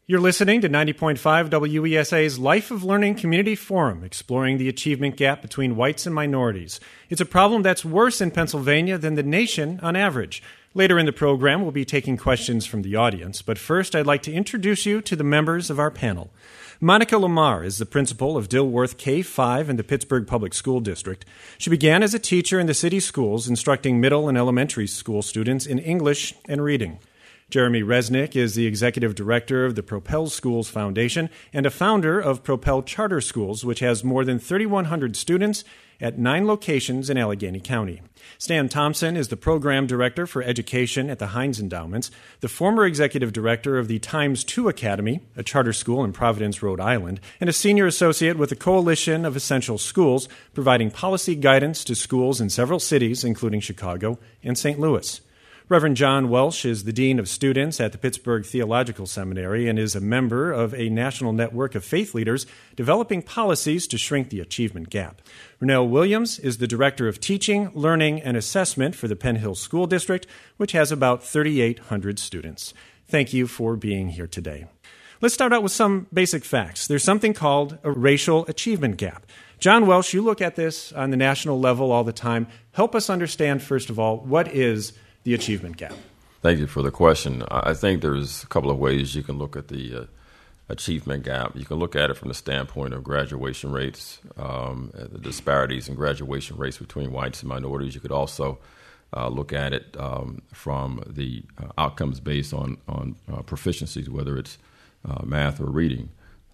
You're listening to 90.5 WESA's Life of Learning Community Forum, exploring the achievement gap between whites and minorities. It's a problem that's worse in Pennsylvania than the nation on average. Later in the program, we'll be taking questions from the audience, but first I'd like to introduce you to the members of our panel. Monica Lamar is the principal of Dilworth K-5 in the Pittsburgh Public School District. She began as a teacher in the city schools, instructing middle and elementary school students in English and reading. Jeremy Resnick is the executive director of the Propel Schools Foundation and a founder of Propel Charter Schools, which has more than 3,100 students at 9 locations in Allegheny County. Stan Thompson is the program director for education at the Heinz Endowments, the former executive director of the Times 2 Academy, a charter school in Providence, Rhode Island, and a senior associate with the Coalition of Essential Schools, providing policy guidance to schools in several cities, including Chicago and St. Louis. Reverend John Welsh is the Dean of Students at the Pittsburgh Theological Seminary and is a member of a national network of faith leaders developing policies to shrink the achievement gap. Rennell Williams is the Director of Teaching, Learning, and Assessment for the Penn Hill School District, which has about 3,800 students. Thank you for being here today. Let's start out with some basic facts. There's something called a racial achievement gap. John Welsh, you look at this on the national level all the time. Help us understand, first of all, what is the achievement gap? Thank you for the question. I think there's a couple of ways you can look at the achievement gap. You can look at it from the standpoint of graduation rates, the disparities in graduation rates between whites and minorities. You could also look at it from the outcomes based on proficiencies, whether it's math or reading.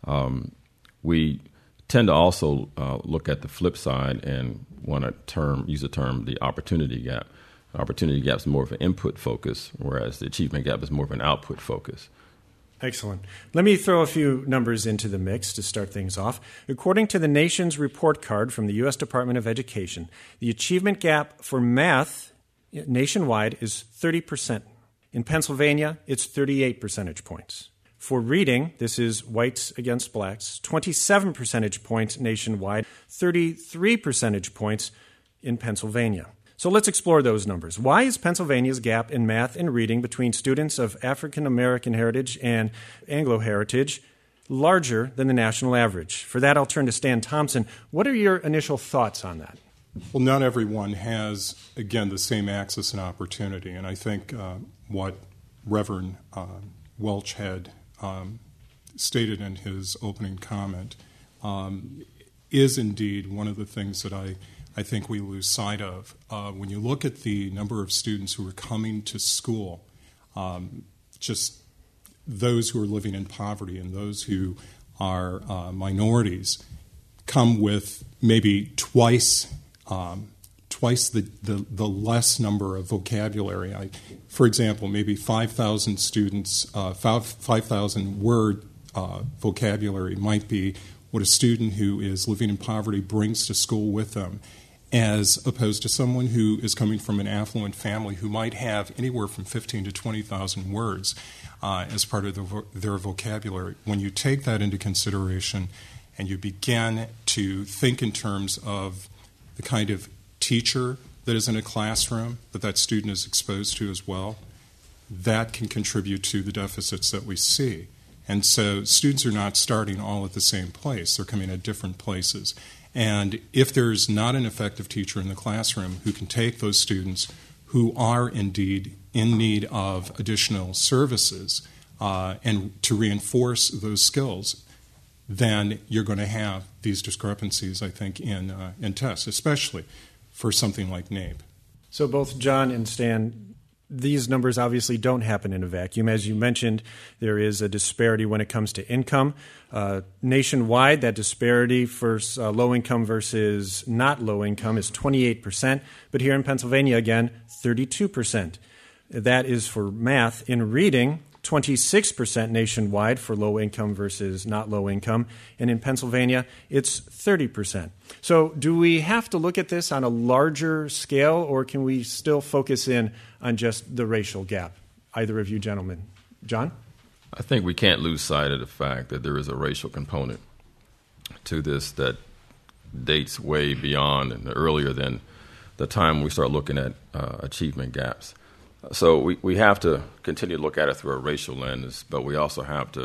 We tend to also look at the flip side and want to use the term the opportunity gap. Opportunity gap is more of an input focus, whereas the achievement gap is more of an output focus. Excellent. Let me throw a few numbers into the mix to start things off. According to the nation's report card from the U.S. Department of Education, the achievement gap for math nationwide is 30%. In Pennsylvania, it's 38 percentage points. For reading, this is whites against blacks, 27 percentage points nationwide, 33 percentage points in Pennsylvania. So let's explore those numbers. Why is Pennsylvania's gap in math and reading between students of African American heritage and Anglo heritage larger than the national average? For that, I'll turn to Stan Thompson. What are your initial thoughts on that? Well, not everyone has, again, the same access and opportunity. And I think what Reverend Welch had stated in his opening comment is indeed one of the things that I think we lose sight of. When you look at the number of students who are coming to school, just those who are living in poverty and those who are minorities come with maybe twice the less number of vocabulary. For example, maybe 5,000 students, 5,000 word vocabulary might be what a student who is living in poverty brings to school with them, as opposed to someone who is coming from an affluent family who might have anywhere from 15 to 20,000 words as part of their vocabulary. When you take that into consideration and you begin to think in terms of the kind of teacher that is in a classroom that student is exposed to as well, that can contribute to the deficits that we see. And so students are not starting all at the same place. They're coming at different places. And if there's not an effective teacher in the classroom who can take those students who are indeed in need of additional services and to reinforce those skills, then you're going to have these discrepancies, I think, in tests, especially for something like NAEP. So both John and Stan, these numbers obviously don't happen in a vacuum. As you mentioned, there is a disparity when it comes to income. Nationwide, that disparity for low income versus not low income is 28%, but here in Pennsylvania, again, 32%. That is for math. In reading, 26% nationwide for low income versus not low income, and in Pennsylvania, it's 30%. So do we have to look at this on a larger scale, or can we still focus in on just the racial gap? Either of you gentlemen. John? I think we can't lose sight of the fact that there is a racial component to this that dates way beyond and earlier than the time we start looking at achievement gaps. So we have to continue to look at it through a racial lens, but we also have to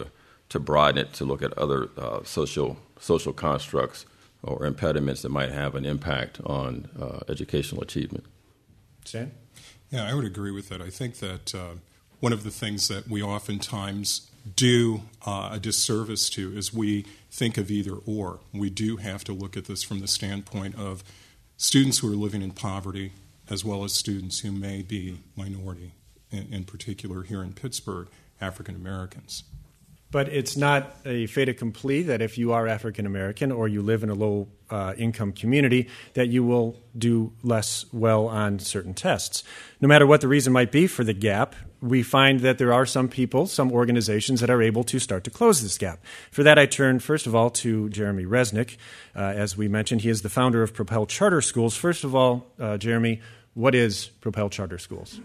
to broaden it to look at other social constructs or impediments that might have an impact on educational achievement. Stan? Yeah, I would agree with that. I think that one of the things that we oftentimes do a disservice to is we think of either or. We do have to look at this from the standpoint of students who are living in poverty as well as students who may be minority, in particular here in Pittsburgh, African Americans. But it's not a fait accompli that if you are African American or you live in a low income community that you will do less well on certain tests. No matter what the reason might be for the gap, we find that there are some people, some organizations that are able to start to close this gap. For that, I turn first of all to Jeremy Resnick. As we mentioned, he is the founder of Propel Charter Schools. First of all, Jeremy, what is Propel Charter Schools?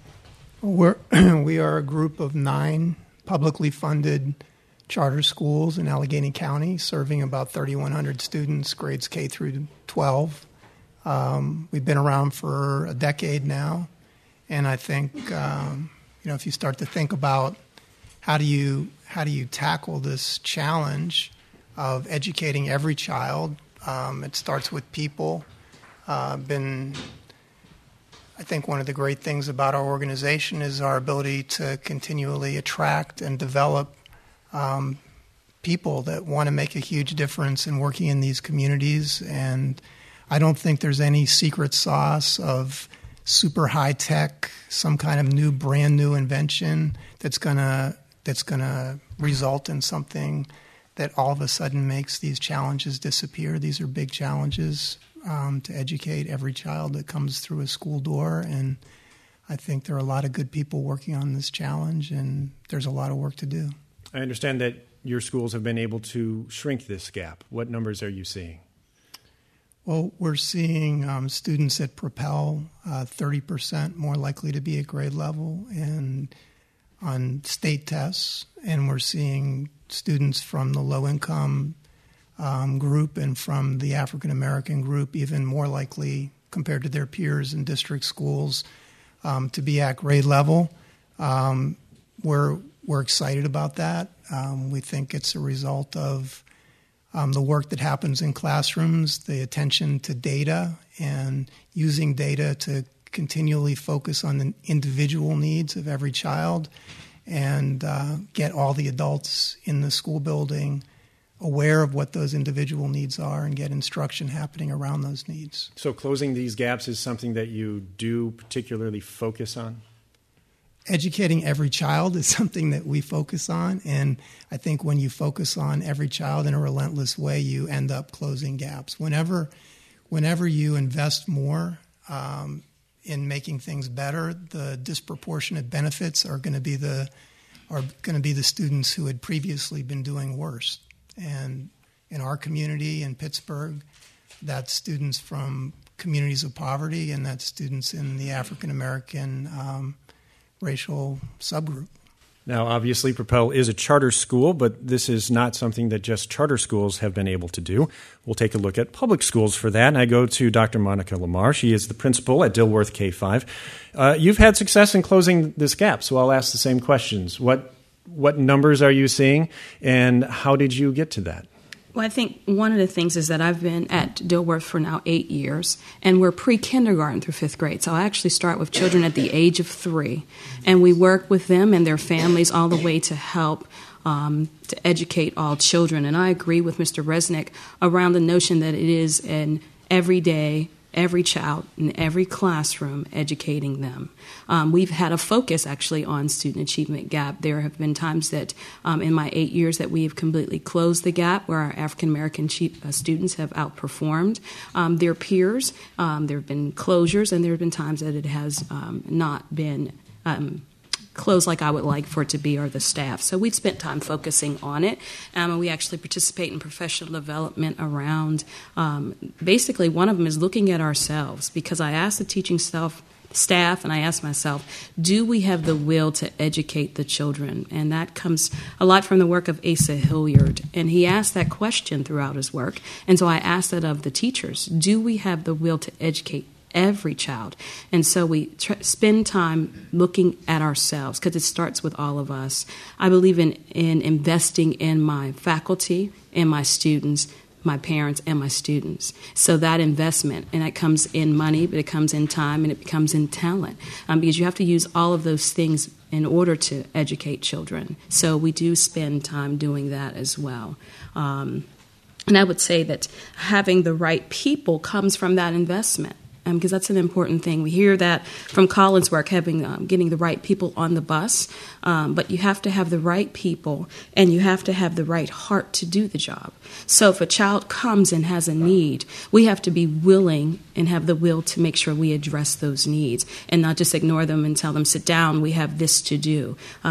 We are a group of 9 publicly funded charter schools in Allegheny County, serving about 3,100 students, grades K through 12. We've been around for a decade now, and I think if you start to think about how do you tackle this challenge of educating every child, it starts with people. I think one of the great things about our organization is our ability to continually attract and develop people that want to make a huge difference in working in these communities. And I don't think there's any secret sauce of super high tech, some kind of brand new invention that's gonna result in something that all of a sudden makes these challenges disappear. These are big challenges to educate every child that comes through a school door, and I think there are a lot of good people working on this challenge, and there's a lot of work to do. I understand that your schools have been able to shrink this gap. What numbers are you seeing? Well, we're seeing students at Propel 30% more likely to be at grade level and on state tests, and we're seeing students from the low-income group and from the African American group even more likely compared to their peers in district schools to be at grade level. We're excited about that. We think it's a result of the work that happens in classrooms, the attention to data, and using data to continually focus on the individual needs of every child and get all the adults in the school building aware of what those individual needs are and get instruction happening around those needs. So closing these gaps is something that you do particularly focus on? Educating every child is something that we focus on, and I think when you focus on every child in a relentless way, you end up closing gaps. Whenever you invest more in making things better, the disproportionate benefits are going to be the students who had previously been doing worse. And in our community in Pittsburgh, that's students from communities of poverty, and that's students in the African American racial subgroup. Now, obviously, Propel is a charter school, but this is not something that just charter schools have been able to do. We'll take a look at public schools for that, and I go to Dr. Monica Lamar. She is the principal at Dilworth K-5. You've had success in closing this gap, so I'll ask the same questions. What numbers are you seeing, and how did you get to that? Well, I think one of the things is that I've been at Dilworth for now 8 years, and we're pre-kindergarten through 5th grade. So I actually start with children at the age of 3, and we work with them and their families all the way to help to educate all children. And I agree with Mr. Resnick around the notion that it is an everyday, every child in every classroom, educating them. We've had a focus actually on student achievement gap. There have been times that in my 8 years that we have completely closed the gap where our African American students have outperformed their peers. There have been closures, and there have been times that it has not been closed like I would like for it to be, or the staff. So we've spent time focusing on it. And we actually participate in professional development around, basically one of them is looking at ourselves, because I asked the teaching staff and I asked myself, do we have the will to educate the children? And that comes a lot from the work of Asa Hilliard. And he asked that question throughout his work. And so I asked that of the teachers. Do we have the will to educate every child. And so we spend time looking at ourselves because it starts with all of us. I believe in investing in my faculty, in my students, my parents, and my students. So that investment, and it comes in money, but it comes in time, and it becomes in talent, because you have to use all of those things in order to educate children. So we do spend time doing that as well. And I would say that having the right people comes from that investment. Because that's an important thing. We hear that from Colin's work, getting the right people on the bus, but you have to have the right people, and you have to have the right heart to do the job. So if a child comes and has a need, we have to be willing and have the will to make sure we address those needs and not just ignore them and tell them, sit down, we have this to do.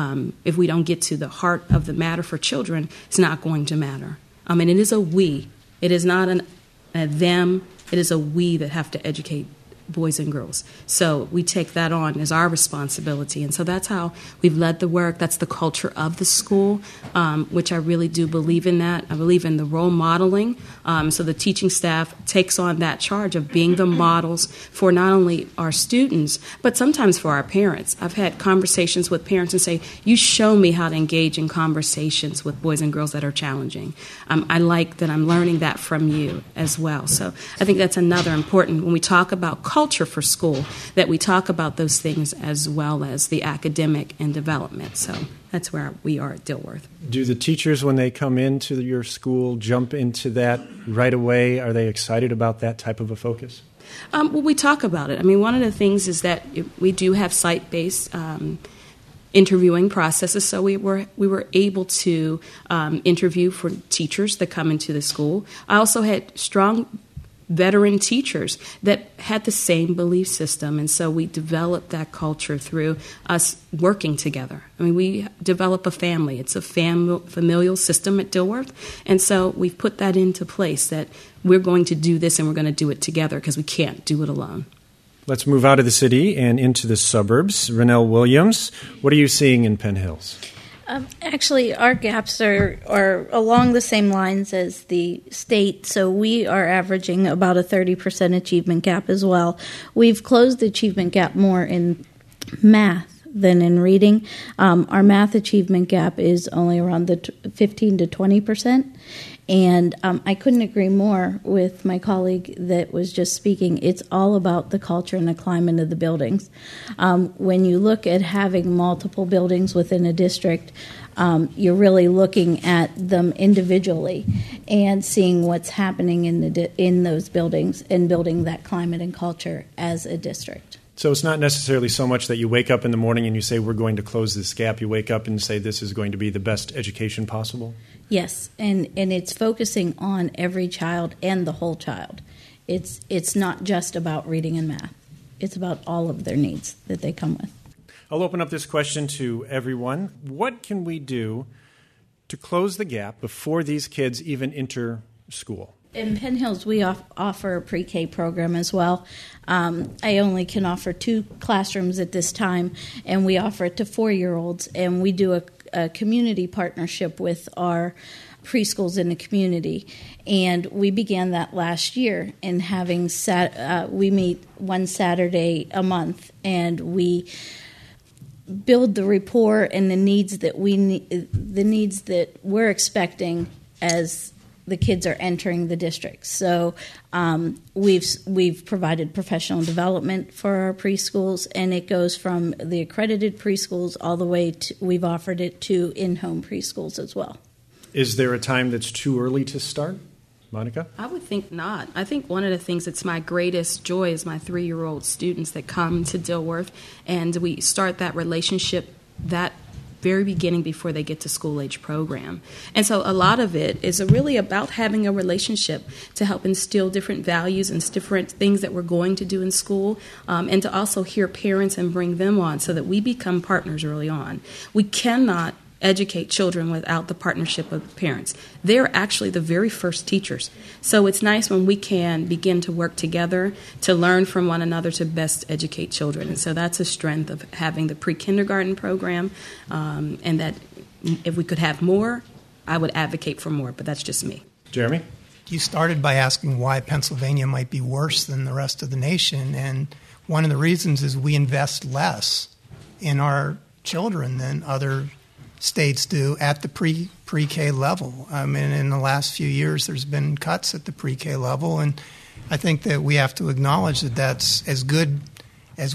If we don't get to the heart of the matter for children, it's not going to matter. And it is a we. It is not a them. It is a we that have to educate boys and girls. So we take that on as our responsibility. And so that's how we've led the work. That's the culture of the school, which I really do believe in that. I believe in the role modeling. So the teaching staff takes on that charge of being the models for not only our students, but sometimes for our parents. I've had conversations with parents and say, you show me how to engage in conversations with boys and girls that are challenging. I like that I'm learning that from you as well. So I think that's another important, when we talk about culture for school, that we talk about those things as well as the academic and development. So that's where we are at Dilworth. Do the teachers, when they come into your school, jump into that right away? Are they excited about that type of a focus? Well, we talk about it. One of the things is that we do have site-based interviewing processes, so we were able to interview for teachers that come into the school. I also had strong veteran teachers that had the same belief system, and so we developed that culture through us working together. We develop a family. It's a familial system at Dilworth, and so we've put that into place that we're going to do this and we're going to do it together because we can't do it alone. Let's move out of the city and into the suburbs. Renelle Williams, what are you seeing in Penn Hills? Actually, our gaps are along the same lines as the state, so we are averaging about a 30% achievement gap as well. We've closed the achievement gap more in math than in reading. Our math achievement gap is only around the 15 to 20%. And I couldn't agree more with my colleague that was just speaking. It's all about the culture and the climate of the buildings. When you look at having multiple buildings within a district, you're really looking at them individually and seeing what's happening in those buildings and building that climate and culture as a district. So it's not necessarily so much that you wake up in the morning and you say, we're going to close this gap. You wake up and say, this is going to be the best education possible? Yes, and it's focusing on every child and the whole child. It's not just about reading and math. It's about all of their needs that they come with. I'll open up this question to everyone. What can we do to close the gap before these kids even enter school? In Penn Hills, we offer a pre-K program as well. I only can offer 2 classrooms at this time, and we offer it to 4-year-olds, and we do a community partnership with our preschools in the community. And we began that last year in having we meet one Saturday a month, and we build the rapport and the needs that we're expecting as the kids are entering the district. So we've provided professional development for our preschools, and it goes from the accredited preschools all the way to, we've offered it to in-home preschools as well. Is there a time that's too early to start? Monica? I would think not. I think one of the things that's my greatest joy is my 3-year-old students that come to Dilworth, and we start that relationship that very beginning before they get to school-age program. And so a lot of it is really about having a relationship to help instill different values and different things that we're going to do in school, and to also hear parents and bring them on so that we become partners early on. We cannot educate children without the partnership of the parents. They're actually the very first teachers. So it's nice when we can begin to work together to learn from one another to best educate children. And so that's a strength of having the pre-kindergarten program, and that if we could have more, I would advocate for more, but that's just me. Jeremy? you started by asking why Pennsylvania might be worse than the rest of the nation, and one of the reasons is we invest less in our children than other states do at the pre-K level. I mean, in the last few years, there's been cuts at the pre-K level, and I think that we have to acknowledge that that's as good as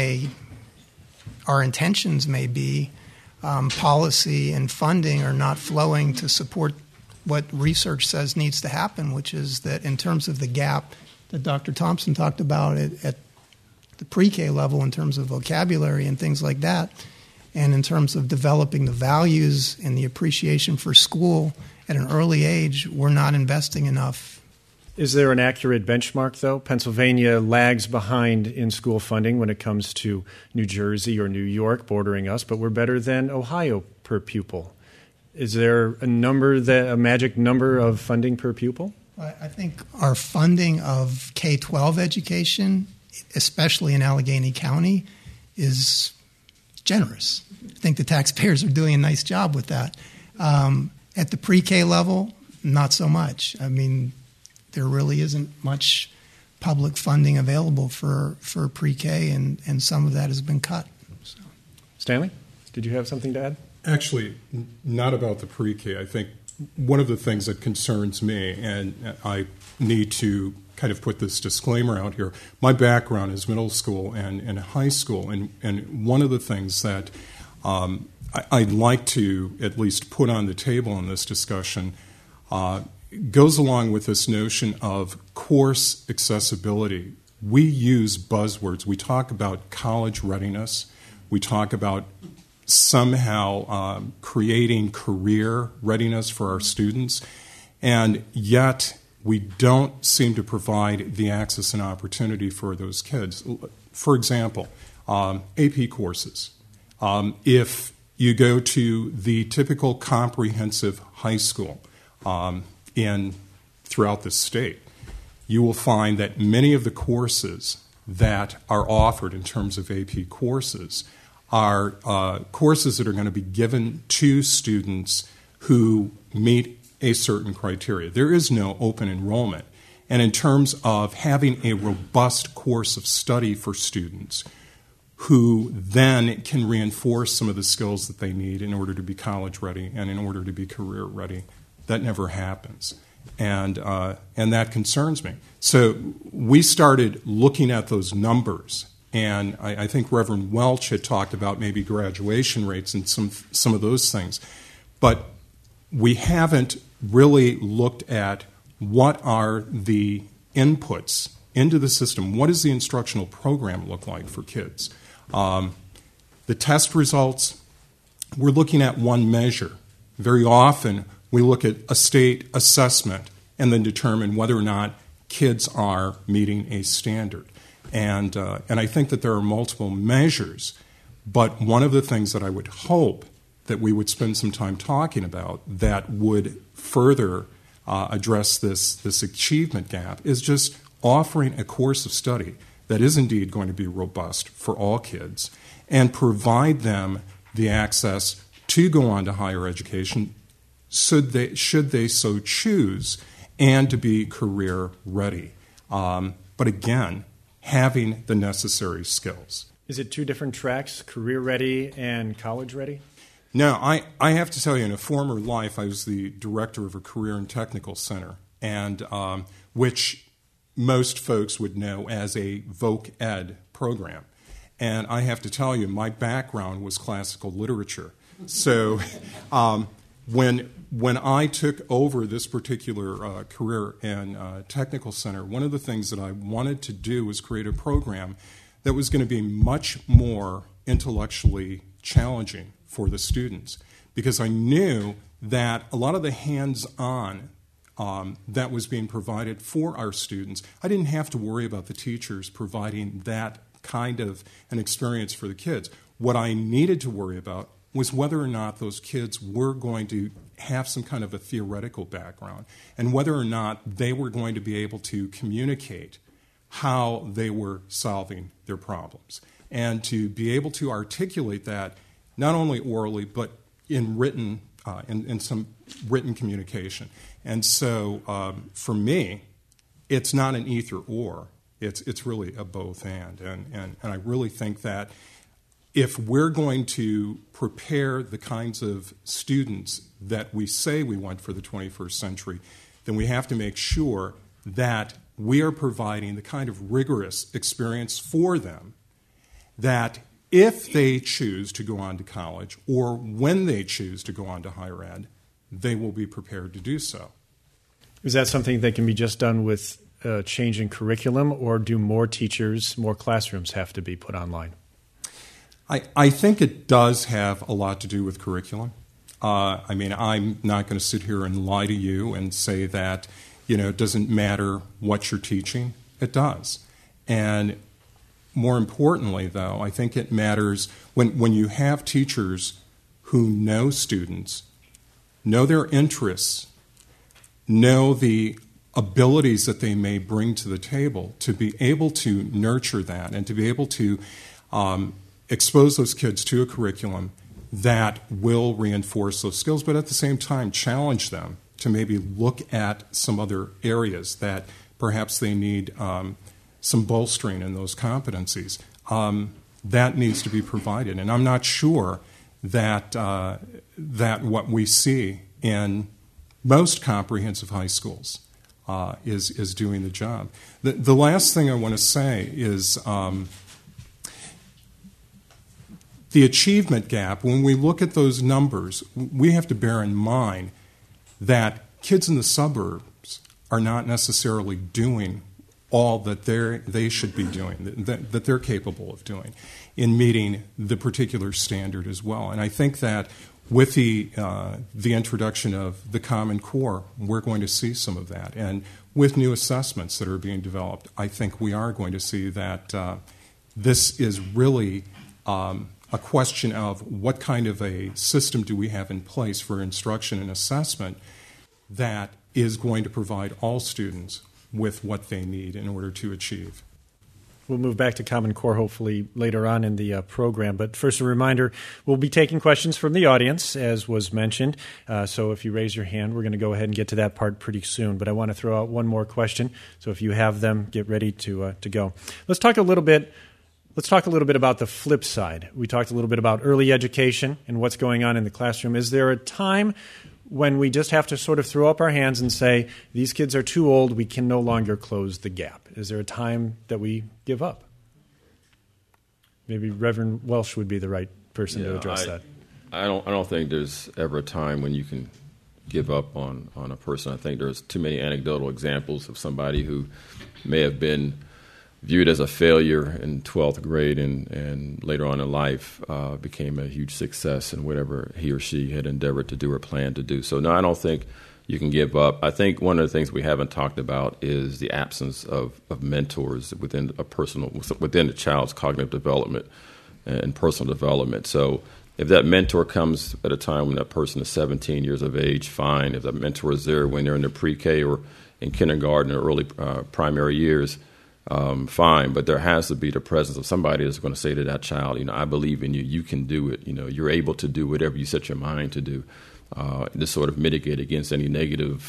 our intentions may be. Policy and funding are not flowing to support what research says needs to happen, which is that in terms of the gap that Dr. Thompson talked about at the pre-K level in terms of vocabulary and things like that, and in terms of developing the values and the appreciation for school at an early age, we're not investing enough. Is there an accurate benchmark, though? Pennsylvania lags behind in school funding when it comes to New Jersey or New York bordering us, but we're better than Ohio per pupil. Is there a magic number of funding per pupil? I think our funding of K-12 education, especially in Allegheny County, is generous. I think the taxpayers are doing a nice job with that. At the pre-K level, not so much. I mean, there really isn't much public funding available for pre-K, and some of that has been cut. So. Stanley, did you have something to add? Actually, not about the pre-K. I think one of the things that concerns me, and I need to kind of put this disclaimer out here, my background is middle school and high school, and one of the things that I'd like to at least put on the table in this discussion goes along with this notion of course accessibility. We use buzzwords. We talk about college readiness. We talk about somehow creating career readiness for our students, and yet we don't seem to provide the access and opportunity for those kids. For example, AP courses. If you go to the typical comprehensive high school throughout the state, you will find that many of the courses that are offered in terms of AP courses are courses that are going to be given to students who meet a certain criteria. There is no open enrollment. And in terms of having a robust course of study for students who then can reinforce some of the skills that they need in order to be college ready and in order to be career ready, that never happens. And that concerns me. So we started looking at those numbers. And I think Reverend Welch had talked about maybe graduation rates and some of those things. But we haven't really looked at what are the inputs into the system. What does the instructional program look like for kids? The test results, we're looking at one measure. Very often we look at a state assessment and then determine whether or not kids are meeting a standard. And I think that there are multiple measures, but one of the things that I would hope that we would spend some time talking about that would further address this achievement gap is just offering a course of study that is indeed going to be robust for all kids and provide them the access to go on to higher education should they so choose and to be career ready. But again, having the necessary skills. Is it two different tracks, career ready and college ready? No, I have to tell you, in a former life, I was the director of a career and technical center, and which most folks would know as a voc ed program. And I have to tell you, my background was classical literature. So when I took over this particular career and technical center, one of the things that I wanted to do was create a program that was going to be much more intellectually challenging for the students, because I knew that a lot of the hands-on that was being provided for our students, I didn't have to worry about the teachers providing that kind of an experience for the kids. What I needed to worry about was whether or not those kids were going to have some kind of a theoretical background and whether or not they were going to be able to communicate how they were solving their problems and to be able to articulate that not only orally but in written in some written communication. And so for me, it's not an either or. It's really a both and I really think that if we're going to prepare the kinds of students that we say we want for the 21st century, then we have to make sure that we are providing the kind of rigorous experience for them that if they choose to go on to college or when they choose to go on to higher ed, they will be prepared to do so. Is that something that can be just done with change in curriculum, or do more teachers, more classrooms have to be put online? I think it does have a lot to do with curriculum. I'm not going to sit here and lie to you and say that, it doesn't matter what you're teaching. It does. And more importantly, though, I think it matters when you have teachers who know students, know their interests, know the abilities that they may bring to the table, to be able to nurture that and to be able to expose those kids to a curriculum that will reinforce those skills, but at the same time challenge them to maybe look at some other areas that perhaps they need some bolstering in those competencies. That needs to be provided. And I'm not sure that that what we see in most comprehensive high schools is doing the job. The last thing I want to say is the achievement gap. When we look at those numbers, we have to bear in mind that kids in the suburbs are not necessarily doing all that they should be doing, that they're capable of doing in meeting the particular standard as well. And I think that with the introduction of the Common Core, we're going to see some of that. And with new assessments that are being developed, I think we are going to see that this is really a question of what kind of a system do we have in place for instruction and assessment that is going to provide all students with what they need in order to achieve. We'll move back to Common Core hopefully later on in the program. But first, a reminder, we'll be taking questions from the audience, as was mentioned. So if you raise your hand, we're going to go ahead and get to that part pretty soon. But I want to throw out one more question. So if you have them, get ready to go. Let's talk a little bit about the flip side. We talked a little bit about early education and what's going on in the classroom. Is there a time when we just have to sort of throw up our hands and say, these kids are too old, we can no longer close the gap? Is there a time that we give up? Maybe Reverend Welsh would be the right person to address that. I don't think there's ever a time when you can give up on a person. I think there's too many anecdotal examples of somebody who may have been viewed as a failure in 12th grade and later on in life became a huge success in whatever he or she had endeavored to do or planned to do. So, no, I don't think you can give up. I think one of the things we haven't talked about is the absence of mentors within a child's cognitive development and personal development. So if that mentor comes at a time when that person is 17 years of age, fine. If that mentor is there when they're in the pre-K or in kindergarten or early primary years, fine, but there has to be the presence of somebody that's going to say to that child, I believe in you, you can do it, you're able to do whatever you set your mind to do, to sort of mitigate against any negative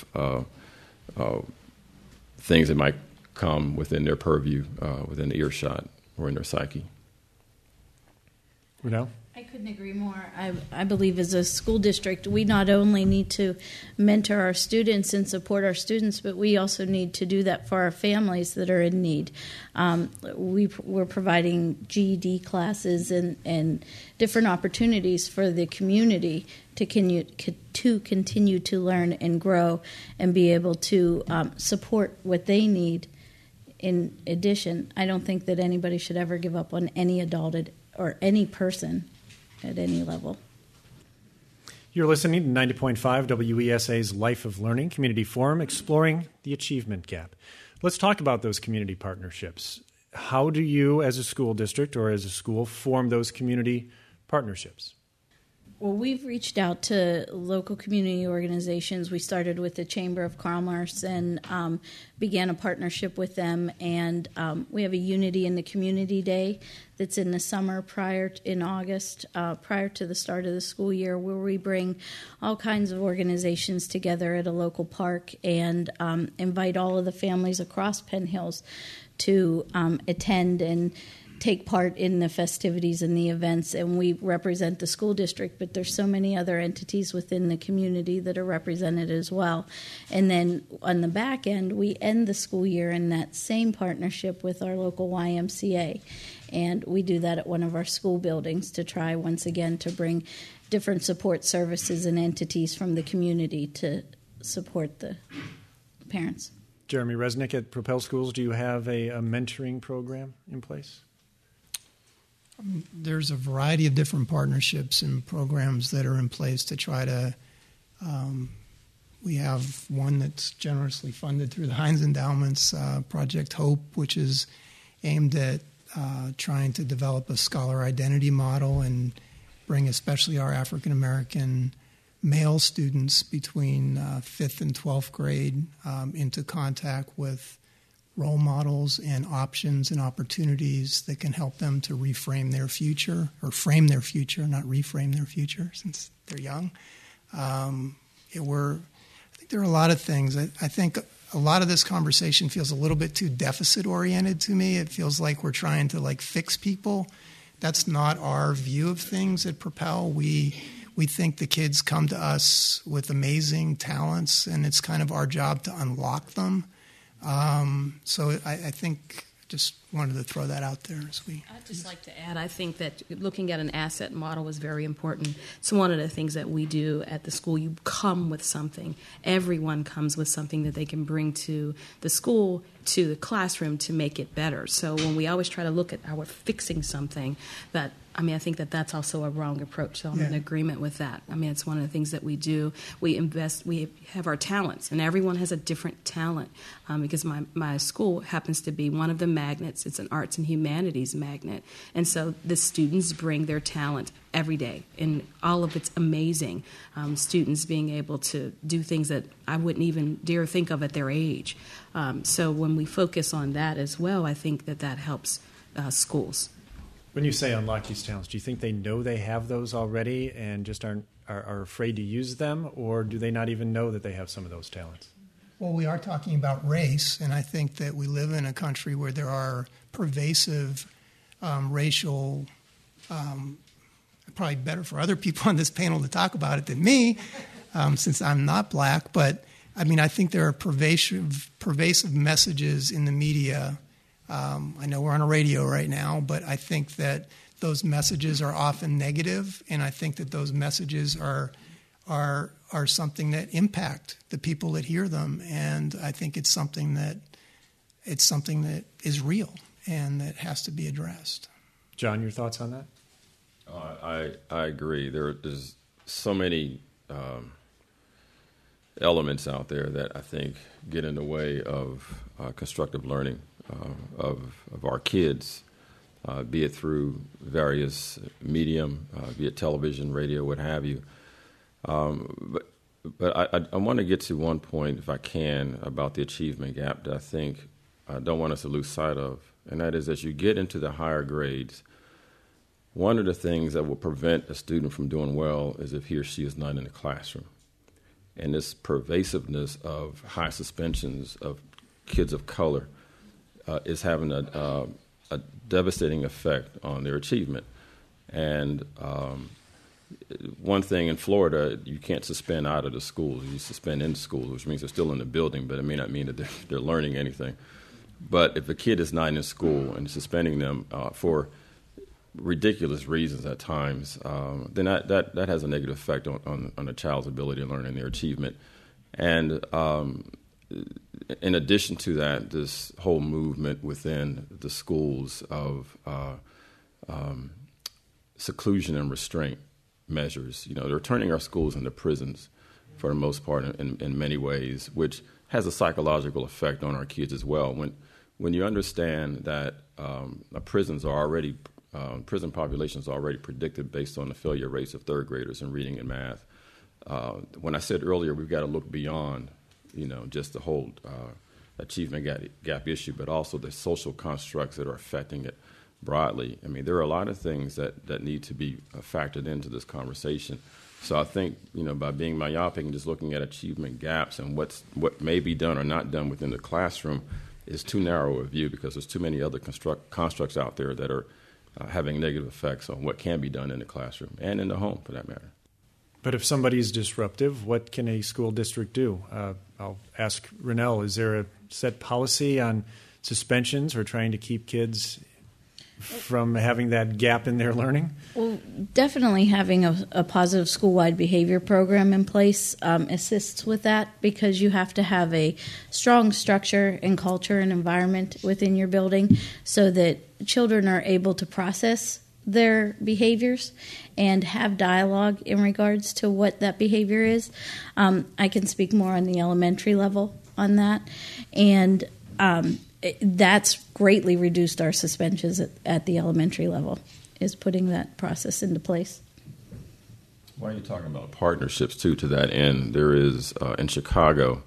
things that might come within their purview, within the earshot or in their psyche. Renelle? I couldn't agree more. I believe as a school district, we not only need to mentor our students and support our students, but we also need to do that for our families that are in need. We're providing GED classes and different opportunities for the community to continue to learn and grow and be able to support what they need. In addition, I don't think that anybody should ever give up on any adult or any person at any level. You're listening to 90.5 WESA's Life of Learning Community Forum, exploring the achievement gap. Let's talk about those community partnerships. How do you, as a school district or as a school, form those community partnerships? Well, we've reached out to local community organizations. We started with the Chamber of Commerce and began a partnership with them. And we have a Unity in the Community Day that's in the summer in August, prior to the start of the school year, where we bring all kinds of organizations together at a local park and invite all of the families across Penn Hills to attend and take part in the festivities and the events. And we represent the school district, but there's so many other entities within the community that are represented as well. And then on the back end, we end the school year in that same partnership with our local YMCA. And we do that at one of our school buildings to try once again to bring different support services and entities from the community to support the parents. Jeremy Resnick at Propel Schools, do you have a mentoring program in place? There's a variety of different partnerships and programs that are in place to try to. We have one that's generously funded through the Heinz Endowment's Project Hope, which is aimed at trying to develop a scholar identity model and bring especially our African American male students between 5th and 12th grade into contact with role models and options and opportunities that can help them to reframe their future, or frame their future, not reframe their future since they're young. I think there are a lot of things. I think a lot of this conversation feels a little bit too deficit-oriented to me. It feels like we're trying to fix people. That's not our view of things at Propel. We think the kids come to us with amazing talents, and it's kind of our job to unlock them. So I think just wanted to throw that out there as we. I'd just like to add, I think that looking at an asset model is very important. So one of the things that we do at the school, you come with something. Everyone comes with something that they can bring to the school, to the classroom to make it better. So when we always try to look at how we're fixing something, I think that that's also a wrong approach. So I'm in agreement with that. It's one of the things that we do. We invest, we have our talents, and everyone has a different talent because my school happens to be one of the magnets. It's an arts and humanities magnet. And so the students bring their talent every day, and all of it's amazing. Students being able to do things that I wouldn't even dare think of at their age. So when we focus on that as well, I think that helps schools. When you say unlock these talents, do you think they know they have those already and just are afraid to use them, or do they not even know that they have some of those talents? Well, we are talking about race, and I think that we live in a country where there are pervasive racial, probably better for other people on this panel to talk about it than me, since I'm not black, but I think there are pervasive messages in the media. I know we're on a radio right now, but I think that those messages are often negative, and I think that those messages are something that impact the people that hear them, and I think it's something that is real and that has to be addressed. John, your thoughts on that? I agree. There's so many elements out there that I think get in the way of constructive learning of our kids, be it through various medium, be it television, radio, what have you. But I want to get to one point, if I can, about the achievement gap that I think I don't want us to lose sight of, and that is as you get into the higher grades, one of the things that will prevent a student from doing well is if he or she is not in the classroom. And this pervasiveness of high suspensions of kids of color is having a devastating effect on their achievement. And one thing in Florida, you can't suspend out of the schools. You suspend in schools, which means they're still in the building, but it may not mean that they're learning anything. But if a kid is not in school and suspending them for ridiculous reasons at times, then that has a negative effect on a child's ability to learn and their achievement. And in addition to that, this whole movement within the schools of seclusion and restraint measures, they're turning our schools into prisons for the most part in many ways, which has a psychological effect on our kids as well. When you understand that prisons are already Prison population is already predicted based on the failure rates of third graders in reading and math. When I said earlier we've got to look beyond, just the whole achievement gap issue, but also the social constructs that are affecting it broadly. I mean, there are a lot of things that need to be factored into this conversation. So I think, by being myopic and just looking at achievement gaps and what may be done or not done within the classroom is too narrow a view, because there's too many other constructs out there that are having negative effects on what can be done in the classroom and in the home, for that matter. But if somebody's disruptive, what can a school district do? I'll ask Ronelle, is there a set policy on suspensions or trying to keep kids from having that gap in their learning? Well, definitely having a positive school-wide behavior program in place assists with that, because you have to have a strong structure and culture and environment within your building so that children are able to process their behaviors and have dialogue in regards to what that behavior is. I can speak more on the elementary level on that. And that's greatly reduced our suspensions at the elementary level, is putting that process into place. While you're talking about partnerships, too, to that end, there is, in Chicago,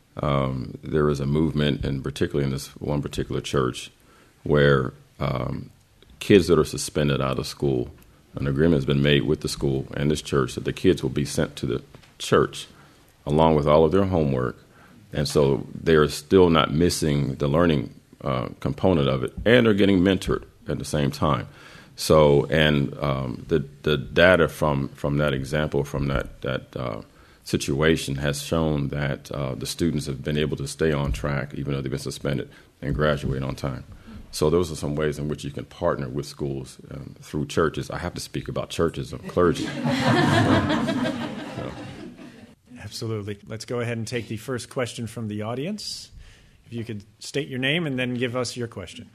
there is a movement, and particularly in this one particular church, where kids that are suspended out of school, an agreement has been made with the school and this church that the kids will be sent to the church along with all of their homework. And so they're still not missing the learning component of it, and they're getting mentored at the same time. So, and the data from that example, from that situation, has shown that the students have been able to stay on track, even though they've been suspended, and graduate on time. So those are some ways in which you can partner with schools through churches. I have to speak about churches and clergy. Absolutely. Let's go ahead and take the first question from the audience. If you could state your name and then give us your question.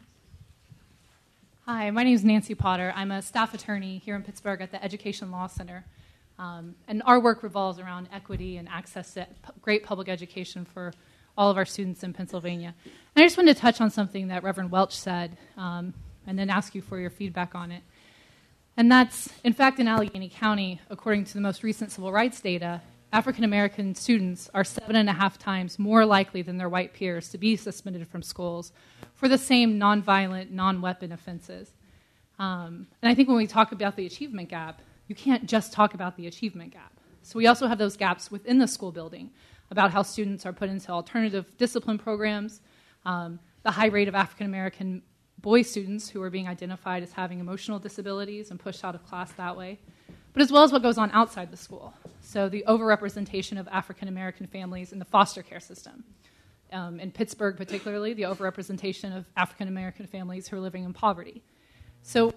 Hi, my name is Nancy Potter. I'm a staff attorney here in Pittsburgh at the Education Law Center. And our work revolves around equity and access to great public education for all of our students in Pennsylvania. And I just wanted to touch on something that Reverend Welch said and then ask you for your feedback on it. And that's, in fact, in Allegheny County, according to the most recent civil rights data, African American students are 7.5 times more likely than their white peers to be suspended from schools for the same nonviolent, non-weapon offenses. And I think when we talk about the achievement gap, you can't just talk about the achievement gap. So we also have those gaps within the school building about how students are put into alternative discipline programs, the high rate of African American boy students who are being identified as having emotional disabilities and pushed out of class that way, but as well as what goes on outside the school. So the overrepresentation of African American families in the foster care system. In Pittsburgh particularly, the overrepresentation of African American families who are living in poverty. So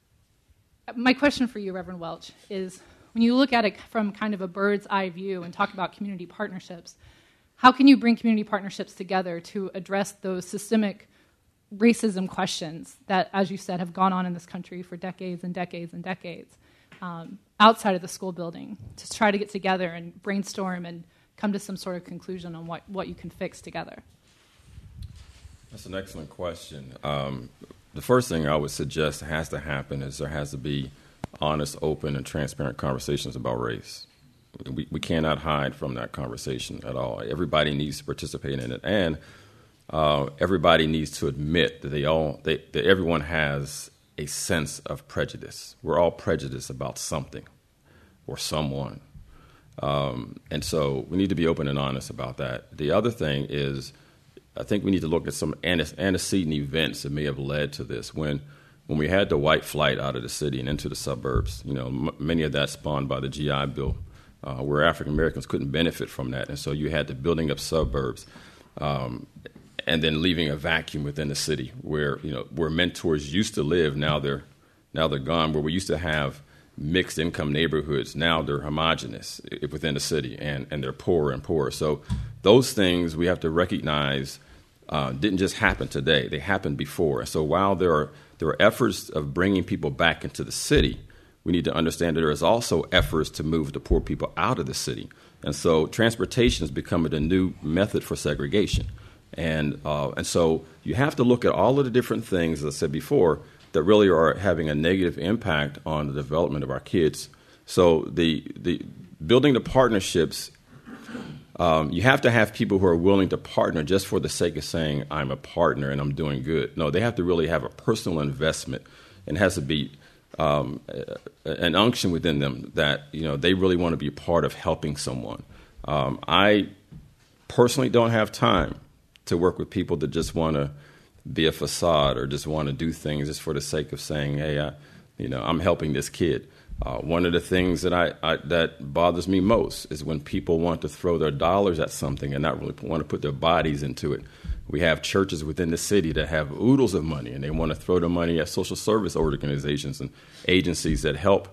my question for you, Reverend Welch, is when you look at it from kind of a bird's eye view and talk about community partnerships, how can you bring community partnerships together to address those systemic racism questions that, as you said, have gone on in this country for decades and decades and decades, outside of the school building, to try to get together and brainstorm and come to some sort of conclusion on what you can fix together? That's an excellent question. The first thing I would suggest has to happen is there has to be honest, open, and transparent conversations about race. We cannot hide from that conversation at all. Everybody needs to participate in it, and everybody needs to admit that everyone has a sense of prejudice. We're all prejudiced about something or someone. And so we need to be open and honest about that. The other thing is, I think we need to look at some antecedent events that may have led to this. When we had the white flight out of the city and into the suburbs, many of that spawned by the GI Bill, where African Americans couldn't benefit from that. And so you had the building of suburbs and then leaving a vacuum within the city where mentors used to live. Now they're gone. Where we used to have mixed income neighborhoods, now they're homogenous within the city, and they're poorer and poorer. So those things we have to recognize didn't just happen today. They happened before. So while there are efforts of bringing people back into the city, we need to understand that there is also efforts to move the poor people out of the city. And so transportation is becoming a new method for segregation. And so you have to look at all of the different things, as I said before, that really are having a negative impact on the development of our kids. So the building the partnerships, you have to have people who are willing to partner just for the sake of saying, I'm a partner and I'm doing good. No, they have to really have a personal investment, and it has to be an unction within them that they really want to be a part of helping someone. I personally don't have time to work with people that just want to be a facade or just want to do things just for the sake of saying, hey, I'm helping this kid. One of the things that bothers me most is when people want to throw their dollars at something and not really want to put their bodies into it. We have churches within the city that have oodles of money, and they want to throw the money at social service organizations and agencies that help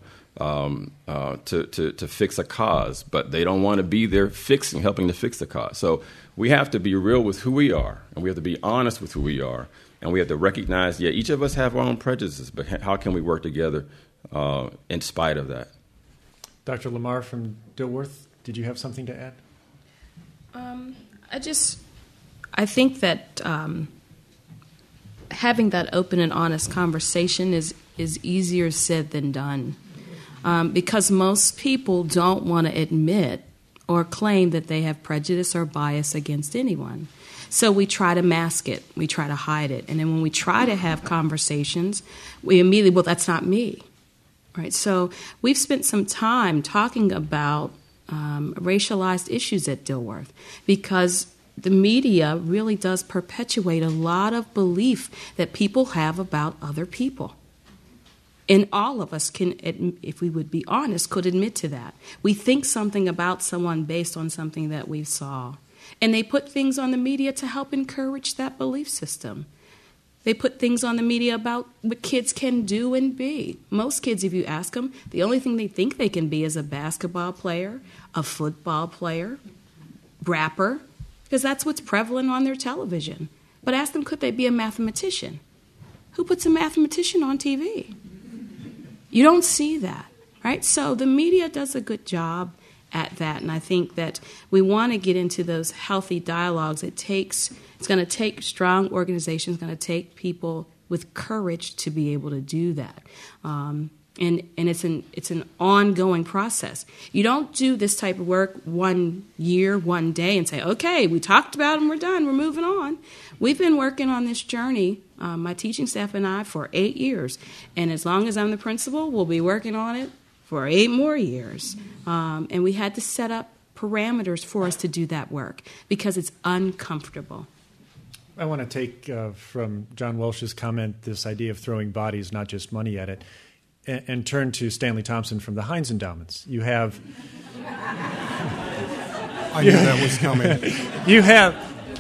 to fix a cause, but they don't want to be there helping to fix the cause. So we have to be real with who we are, and we have to be honest with who we are, and we have to recognize, each of us have our own prejudices, but how can we work together in spite of that? Dr. Lamar from Dilworth, did you have something to add? I think that having that open and honest conversation is easier said than done, because most people don't want to admit or claim that they have prejudice or bias against anyone. So we try to mask it, we try to hide it, and then when we try to have conversations, we immediately, well, that's not me. Right, so we've spent some time talking about racialized issues at Dilworth, because the media really does perpetuate a lot of belief that people have about other people. And all of us can, if we would be honest, could admit to that. We think something about someone based on something that we saw. And they put things on the media to help encourage that belief system. They put things on the media about what kids can do and be. Most kids, if you ask them, the only thing they think they can be is a basketball player, a football player, rapper, because that's what's prevalent on their television. But ask them, could they be a mathematician? Who puts a mathematician on TV? You don't see that, right? So the media does a good job at that, and I think that we want to get into those healthy dialogues. It's going to take strong organizations, it's going to take people with courage to be able to do that. And it's an ongoing process. You don't do this type of work 1 year, 1 day, and say, okay, we talked about it and we're done, we're moving on. We've been working on this journey, my teaching staff and I, for 8 years. And as long as I'm the principal, we'll be working on it for 8 more years. And we had to set up parameters for us to do that work because it's uncomfortable. I want to take from John Welsh's comment this idea of throwing bodies, not just money, at it, and turn to Stanley Thompson from the Heinz Endowments. You have... I knew that was coming. You have...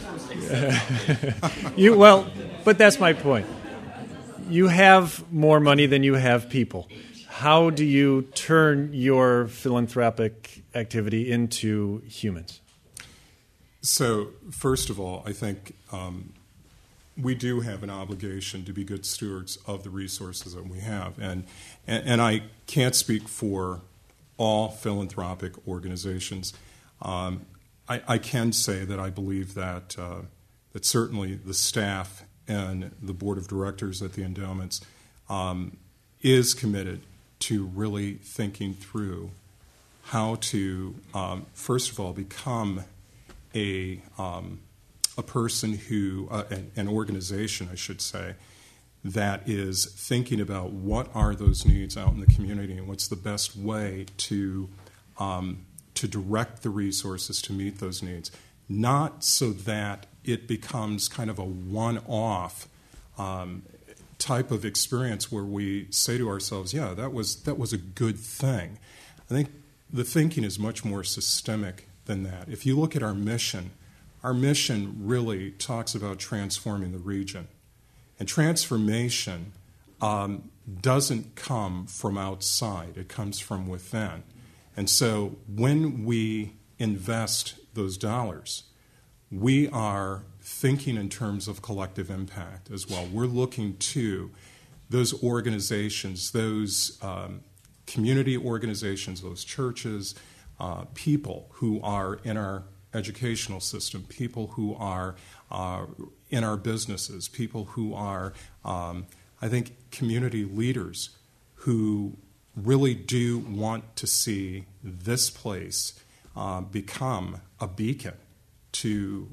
but that's my point. You have more money than you have people. How do you turn your philanthropic activity into humans? So, first of all, I think we do have an obligation to be good stewards of the resources that we have. And I can't speak for all philanthropic organizations. I can say that I believe that certainly the staff and the board of directors at the endowments is committed to really thinking through how to, first of all, become a person who, an organization, I should say, that is thinking about what are those needs out in the community and what's the best way to direct the resources to meet those needs. Not so that it becomes kind of a one-off type of experience where we say to ourselves, yeah, that was a good thing. I think the thinking is much more systemic than that. If you look at our mission really talks about transforming the region. And transformation doesn't come from outside. It comes from within. And so when we invest those dollars, we are thinking in terms of collective impact as well. We're looking to those organizations, those community organizations, those churches, people who are in our educational system, people who are in our businesses, people who are, I think community leaders who really do want to see this place become a beacon to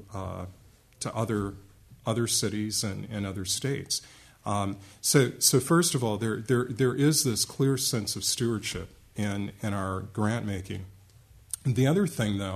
other cities and other states. So first of all, there is this clear sense of stewardship in our grant making. The other thing, though,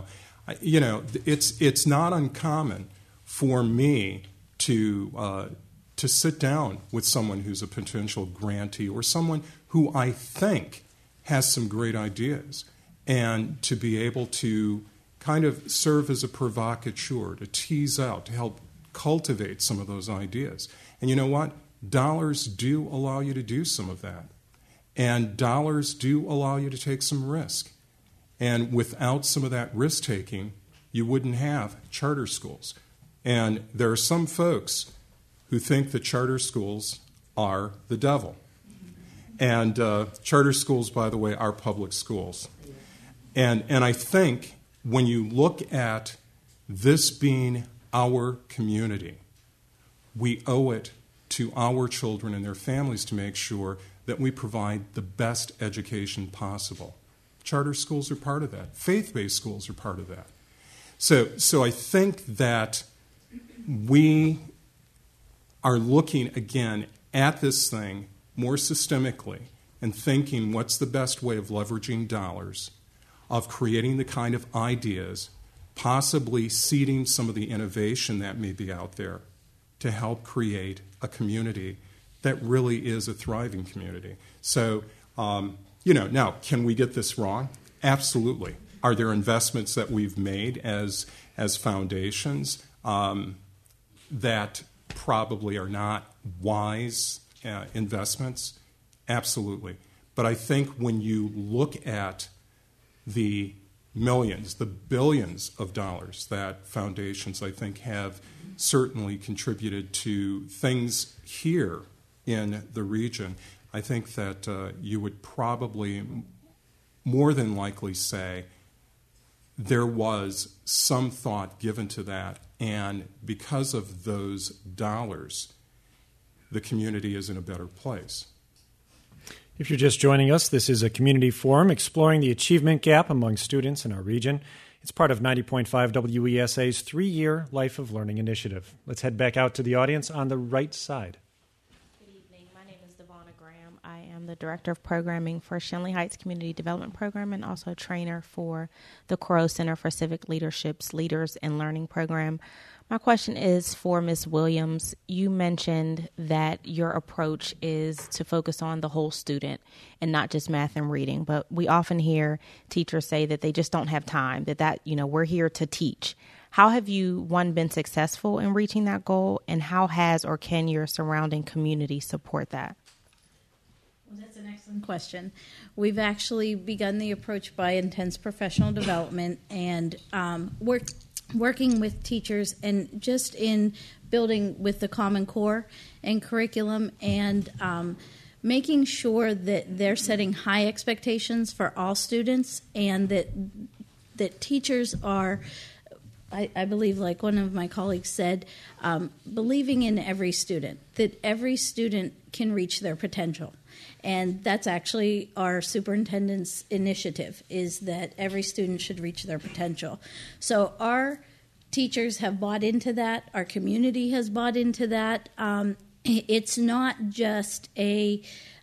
it's not uncommon for me to sit down with someone who's a potential grantee or someone who I think has some great ideas, and to be able to kind of serve as a provocateur, to tease out, to help cultivate some of those ideas. And you know what? Dollars do allow you to do some of that. And dollars do allow you to take some risk. And without some of that risk-taking, you wouldn't have charter schools. And there are some folks who think that charter schools are the devil. And charter schools, by the way, are public schools. And I think when you look at this being our community, we owe it to our children and their families to make sure that we provide the best education possible. Charter schools are part of that. Faith-based schools are part of that. So I think that we are looking, again, at this thing more systemically and thinking what's the best way of leveraging dollars, of creating the kind of ideas, possibly seeding some of the innovation that may be out there to help create a community that really is a thriving community. So, now, can we get this wrong? Absolutely. Are there investments that we've made as foundations that probably are not wise investments? Absolutely. But I think when you look at the millions, the billions of dollars that foundations, I think, have certainly contributed to things here in the region, I think that you would probably more than likely say there was some thought given to that, and because of those dollars, the community is in a better place. If you're just joining us, this is a community forum exploring the achievement gap among students in our region. It's part of 90.5 WESA's 3-year Life of Learning initiative. Let's head back out to the audience on the right side. Good evening. My name is Devonna Graham. I am the Director of Programming for Shenley Heights Community Development Program and also a trainer for the Crow Center for Civic Leadership's Leaders in Learning program. My question is for Ms. Williams. You mentioned that your approach is to focus on the whole student and not just math and reading, but we often hear teachers say that they just don't have time, that we're here to teach. How have you, one, been successful in reaching that goal, and how has or can your surrounding community support that? Well, that's an excellent question. We've actually begun the approach by intense professional development and working with teachers and just in building with the Common Core and curriculum and making sure that they're setting high expectations for all students and that teachers are, I believe, like one of my colleagues said, believing in every student, that every student can reach their potential. And that's actually our superintendent's initiative, is that every student should reach their potential. So our teachers have bought into that. Our community has bought into that. It's not just a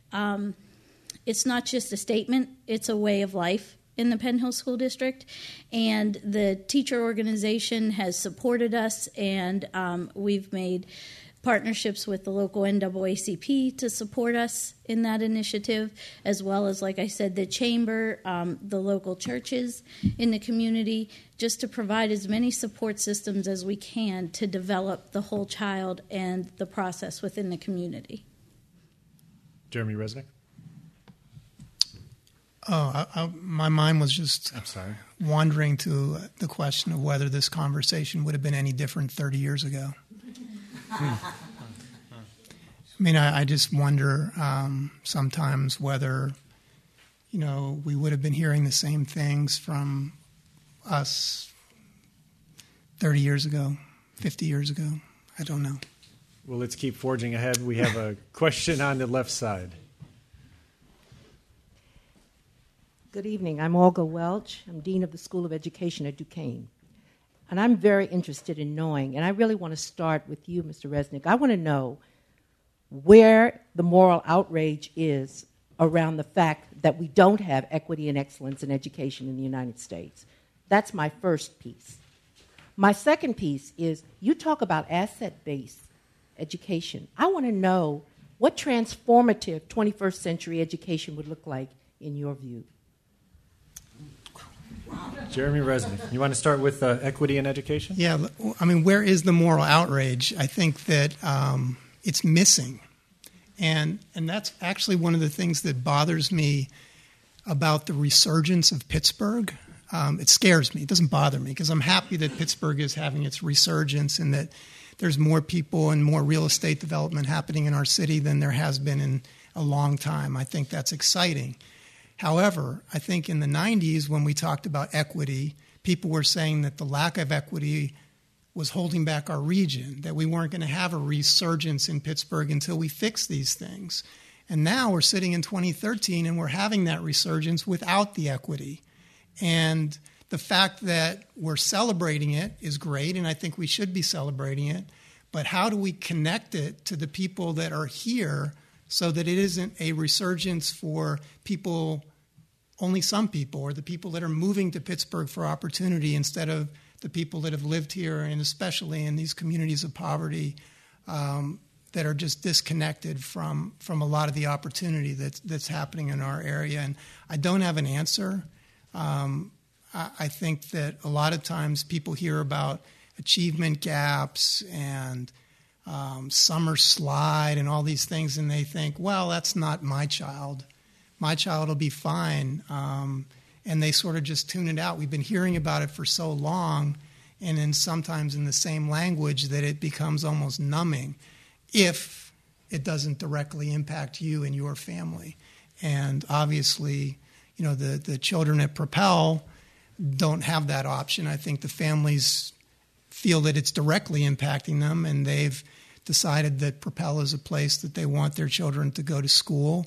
statement. It's a way of life in the Penn Hill School District. And the teacher organization has supported us, and we've made partnerships with the local NAACP to support us in that initiative, as well as, like I said, the chamber, the local churches in the community, just to provide as many support systems as we can to develop the whole child and the process within the community. Jeremy Resnick? My mind was just wandering to the question of whether this conversation would have been any different 30 years ago. I mean, I just wonder sometimes whether, we would have been hearing the same things from us 30 years ago, 50 years ago. I don't know. Well, let's keep forging ahead. We have a question on the left side. Good evening. I'm Olga Welch. I'm Dean of the School of Education at Duquesne. And I'm very interested in knowing, and I really want to start with you, Mr. Resnick. I want to know where the moral outrage is around the fact that we don't have equity and excellence in education in the United States. That's my first piece. My second piece is you talk about asset-based education. I want to know what transformative 21st century education would look like in your view. Jeremy Resnick, you want to start with equity in education? Yeah, I mean, where is the moral outrage? I think that it's missing. And that's actually one of the things that bothers me about the resurgence of Pittsburgh. It scares me. It doesn't bother me because I'm happy that Pittsburgh is having its resurgence and that there's more people and more real estate development happening in our city than there has been in a long time. I think that's exciting. However, I think in the 90s when we talked about equity, people were saying that the lack of equity was holding back our region, that we weren't going to have a resurgence in Pittsburgh until we fixed these things. And now we're sitting in 2013 and we're having that resurgence without the equity. And the fact that we're celebrating it is great, and I think we should be celebrating it. But how do we connect it to the people that are here so that it isn't a resurgence for people, only some people, or the people that are moving to Pittsburgh for opportunity instead of the people that have lived here, and especially in these communities of poverty that are just disconnected from a lot of the opportunity that's happening in our area. And I don't have an answer. I think that a lot of times people hear about achievement gaps and summer slide and all these things, and they think, well, that's not my child. My child will be fine. And they sort of just tune it out. We've been hearing about it for so long, and then sometimes in the same language that it becomes almost numbing if it doesn't directly impact you and your family. And obviously, you know, the children at Propel don't have that option. I think the families feel that it's directly impacting them, and they've decided that Propel is a place that they want their children to go to school.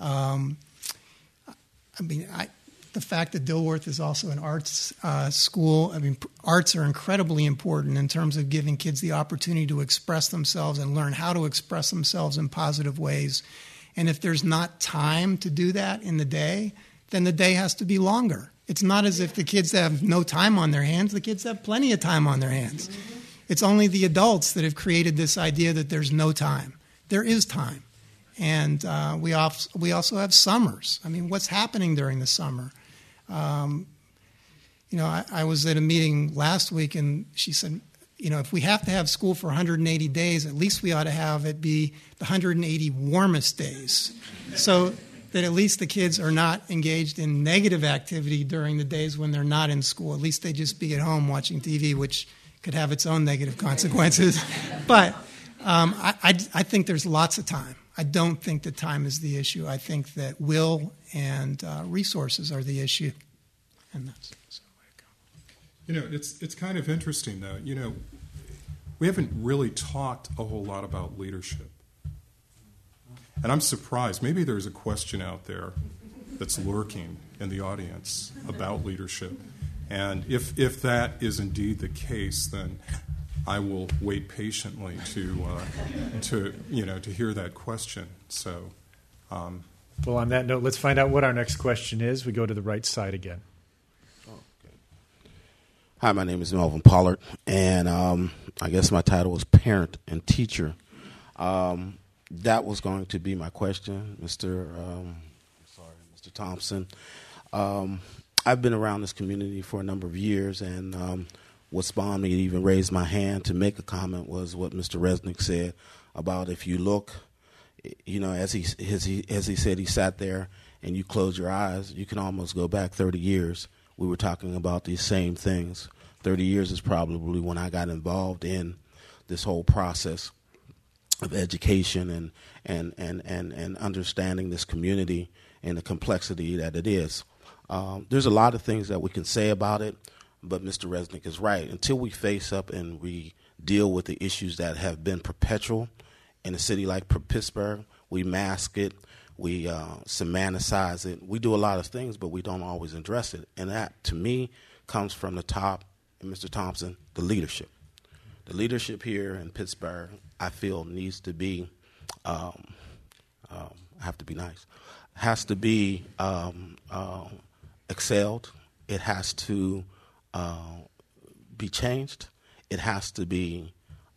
The fact that Dilworth is also an arts school, I mean, arts are incredibly important in terms of giving kids the opportunity to express themselves and learn how to express themselves in positive ways. And if there's not time to do that in the day, then the day has to be longer. It's not as if the kids have no time on their hands. The kids have plenty of time on their hands. It's only the adults that have created this idea that there's no time. There is time. And we also have summers. I mean, what's happening during the summer? I was at a meeting last week, and she said, you know, if we have to have school for 180 days, at least we ought to have it be the 180 warmest days. So that at least the kids are not engaged in negative activity during the days when they're not in school. At least they just be at home watching TV, which could have its own negative consequences. But I think there's lots of time. I don't think that time is the issue. I think that will and resources are the issue. And that's the way it goes. You know, it's kind of interesting, though. You know, we haven't really talked a whole lot about leadership. And I'm surprised. Maybe there's a question out there that's lurking in the audience about leadership. And if that is indeed the case, then I will wait patiently to hear that question. So, well, on that note, let's find out what our next question is. We go to the right side again. Okay. Hi, my name is Melvin Pollard, and I guess my title is parent and teacher. That was going to be my question, Mr. Thompson. I've been around this community for a number of years, and what spawned me to even raise my hand to make a comment was what Mr. Resnick said about if you look, you know, as he said, he sat there and you close your eyes, you can almost go back 30 years. We were talking about these same things. 30 years is probably when I got involved in this whole process of education and understanding this community and the complexity that it is. There's a lot of things that we can say about it. But Mr. Resnick is right. Until we face up and we deal with the issues that have been perpetual in a city like Pittsburgh, we mask it, we semanticize it. We do a lot of things, but we don't always address it. And that, to me, comes from the top, and Mr. Thompson, the leadership. The leadership here in Pittsburgh, I feel, needs to be, I have to be nice, has to be excelled. It has to be changed. It has to be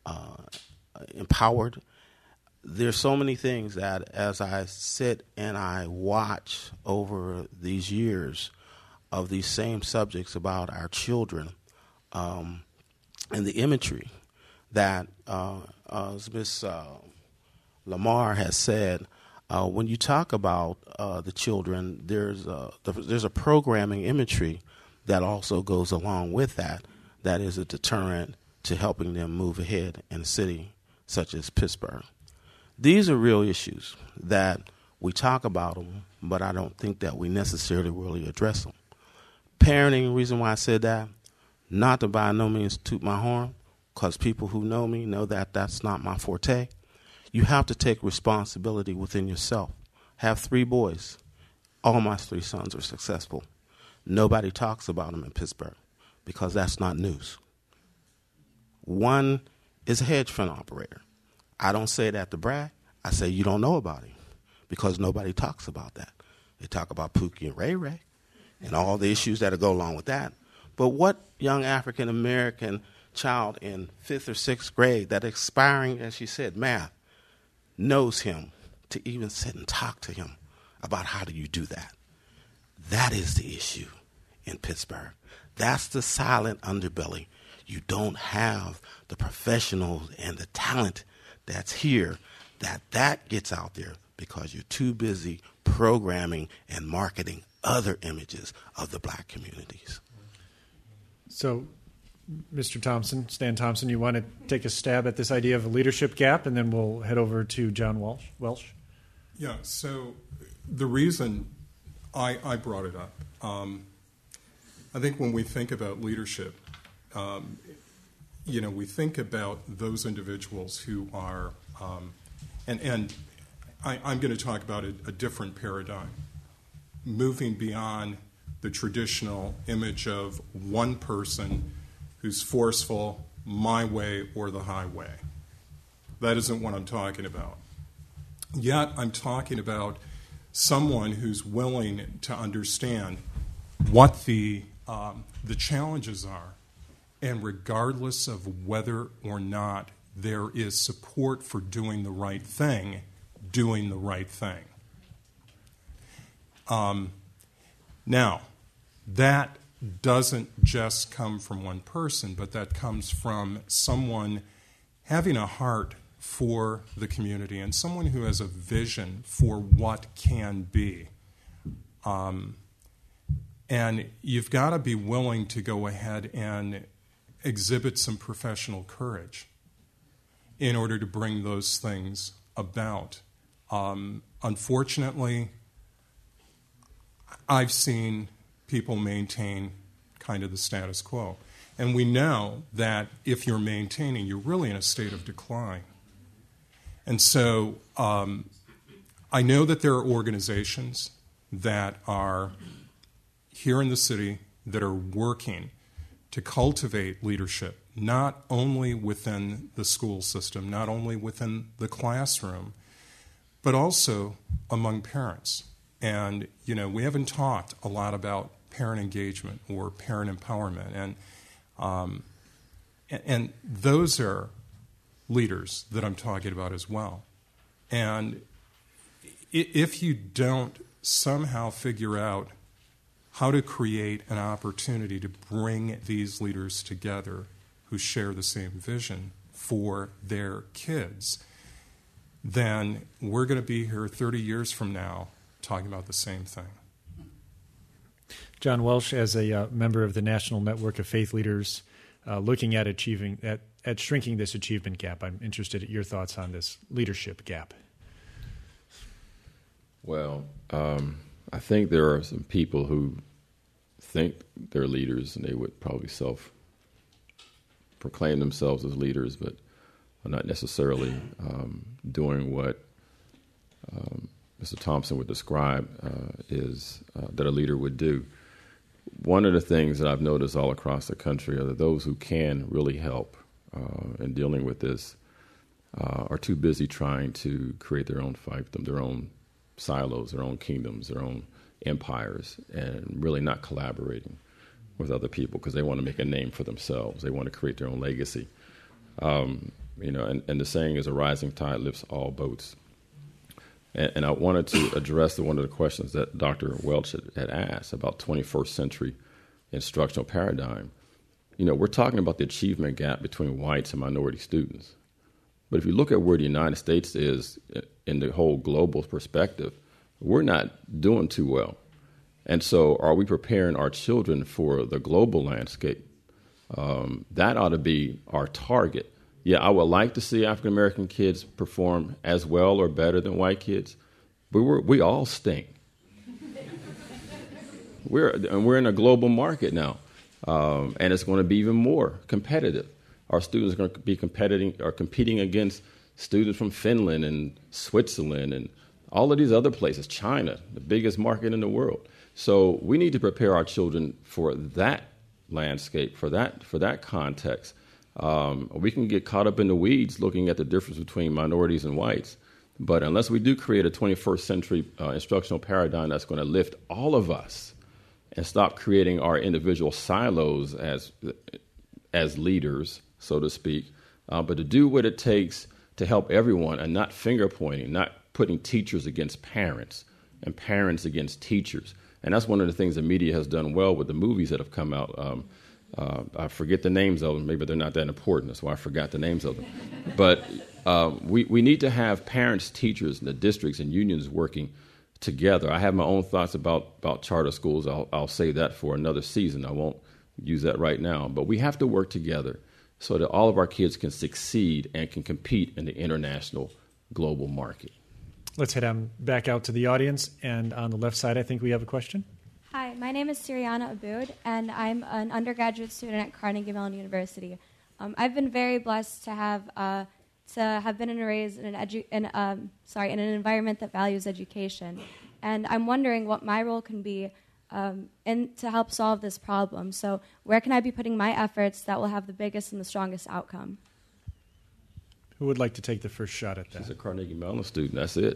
empowered. There's so many things that as I sit and I watch over these years of these same subjects about our children and the imagery that, as Ms. Lamar has said, when you talk about the children, there's a programming imagery that also goes along with that is a deterrent to helping them move ahead in a city such as Pittsburgh. These are real issues that we talk about them, but I don't think that we necessarily really address them. Parenting, the reason why I said that, not to by no means toot my horn, because people who know me know that that's not my forte. You have to take responsibility within yourself. I have 3 boys. All my 3 sons are successful. Nobody talks about them in Pittsburgh because that's not news. One is a hedge fund operator. I don't say that to brag. I say you don't know about him because nobody talks about that. They talk about Pookie and Ray Ray and all the issues that go along with that. But what young African-American child in 5th or 6th grade that aspiring, as she said, math, knows him to even sit and talk to him about how do you do that? That is the issue in Pittsburgh. That's the silent underbelly. You don't have the professionals and the talent that's here that gets out there because you're too busy programming and marketing other images of the black communities. So, Mr. Thompson, Stan Thompson, you want to take a stab at this idea of a leadership gap, and then we'll head over to John Welsh? Yeah, so the reason I brought it up, I think when we think about leadership, we think about those individuals who are, and I'm going to talk about a different paradigm, moving beyond the traditional image of one person who's forceful, my way or the highway. That isn't what I'm talking about. Yet I'm talking about someone who's willing to understand what the challenges are, and regardless of whether or not there is support for doing the right thing. Now, that doesn't just come from one person, but that comes from someone having a heart for the community and someone who has a vision for what can be. And you've got to be willing to go ahead and exhibit some professional courage in order to bring those things about. Unfortunately, I've seen people maintain kind of the status quo. And we know that if you're maintaining, you're really in a state of decline. And so I know that there are organizations that are here in the city that are working to cultivate leadership, not only within the school system, not only within the classroom, but also among parents. And, we haven't talked a lot about parent engagement or parent empowerment. And those are leaders that I'm talking about as well. And if you don't somehow figure out how to create an opportunity to bring these leaders together who share the same vision for their kids, then we're going to be here 30 years from now talking about the same thing. John Welsh, as a member of the National Network of Faith Leaders, looking at at shrinking this achievement gap, I'm interested in your thoughts on this leadership gap. Well, I think there are some people who think they're leaders, and they would probably proclaim themselves as leaders, but are not necessarily doing what Mr. Thompson would describe that a leader would do. One of the things that I've noticed all across the country are that those who can really help in dealing with this are too busy trying to create their own fiefdom, their own silos, their own kingdoms, their own empires, and really not collaborating with other people because they want to make a name for themselves. They want to create their own legacy. And the saying is, a rising tide lifts all boats. And I wanted to address one of the questions that Dr. Welch had asked about 21st century instructional paradigm. We're talking about the achievement gap between whites and minority students. But if you look at where the United States is in the whole global perspective, we're not doing too well. And so are we preparing our children for the global landscape? That ought to be our target. Yeah, I would like to see African-American kids perform as well or better than white kids, but we all stink. We're in a global market now, and it's going to be even more competitive. Our students are going to be competing against students from Finland and Switzerland and all of these other places, China, the biggest market in the world. So we need to prepare our children for that landscape, for that context. We can get caught up in the weeds looking at the difference between minorities and whites, but unless we do create a 21st century instructional paradigm that's going to lift all of us and stop creating our individual silos as leaders, so to speak, but to do what it takes to help everyone and not finger pointing, not putting teachers against parents and parents against teachers. And that's one of the things the media has done well with the movies that have come out. I forget the names of them. Maybe they're not that important. That's why I forgot the names of them. But we need to have parents, teachers, and the districts and unions working together. I have my own thoughts about charter schools. I'll save that for another season. I won't use that right now. But we have to work together so that all of our kids can succeed and can compete in the international global market. Let's head on back out to the audience. And on the left side, I think we have a question. Hi, my name is Siriana Aboud, and I'm an undergraduate student at Carnegie Mellon University. I've been very blessed to have been raised in an environment that values education, and I'm wondering what my role can be to help solve this problem. So, where can I be putting my efforts that will have the biggest and the strongest outcome? Who would like to take the first shot at that? She's a Carnegie Mellon student. That's it.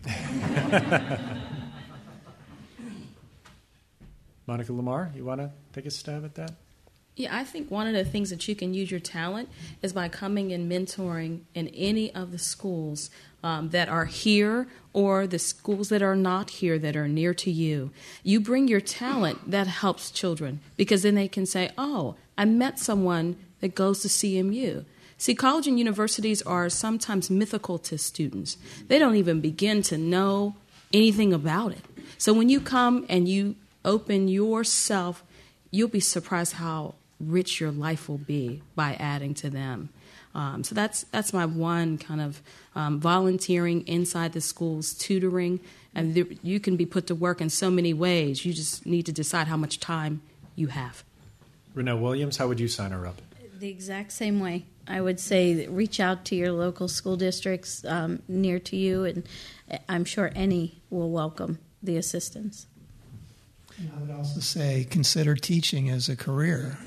Monica Lamar, you want to take a stab at that? Yeah, I think one of the things that you can use your talent is by coming and mentoring in any of the schools that are here or the schools that are not here that are near to you. You bring your talent, that helps children because then they can say, oh, I met someone that goes to CMU. See, college and universities are sometimes mythical to students. They don't even begin to know anything about it. So when you come and you open yourself, you'll be surprised how rich your life will be by adding to them. So that's my one kind of volunteering inside the schools, tutoring, and you can be put to work in so many ways. You just need to decide how much time you have. Renelle Williams, how would you sign her up? The exact same way. I would say reach out to your local school districts near to you, and I'm sure any will welcome the assistance. And I would also say consider teaching as a career.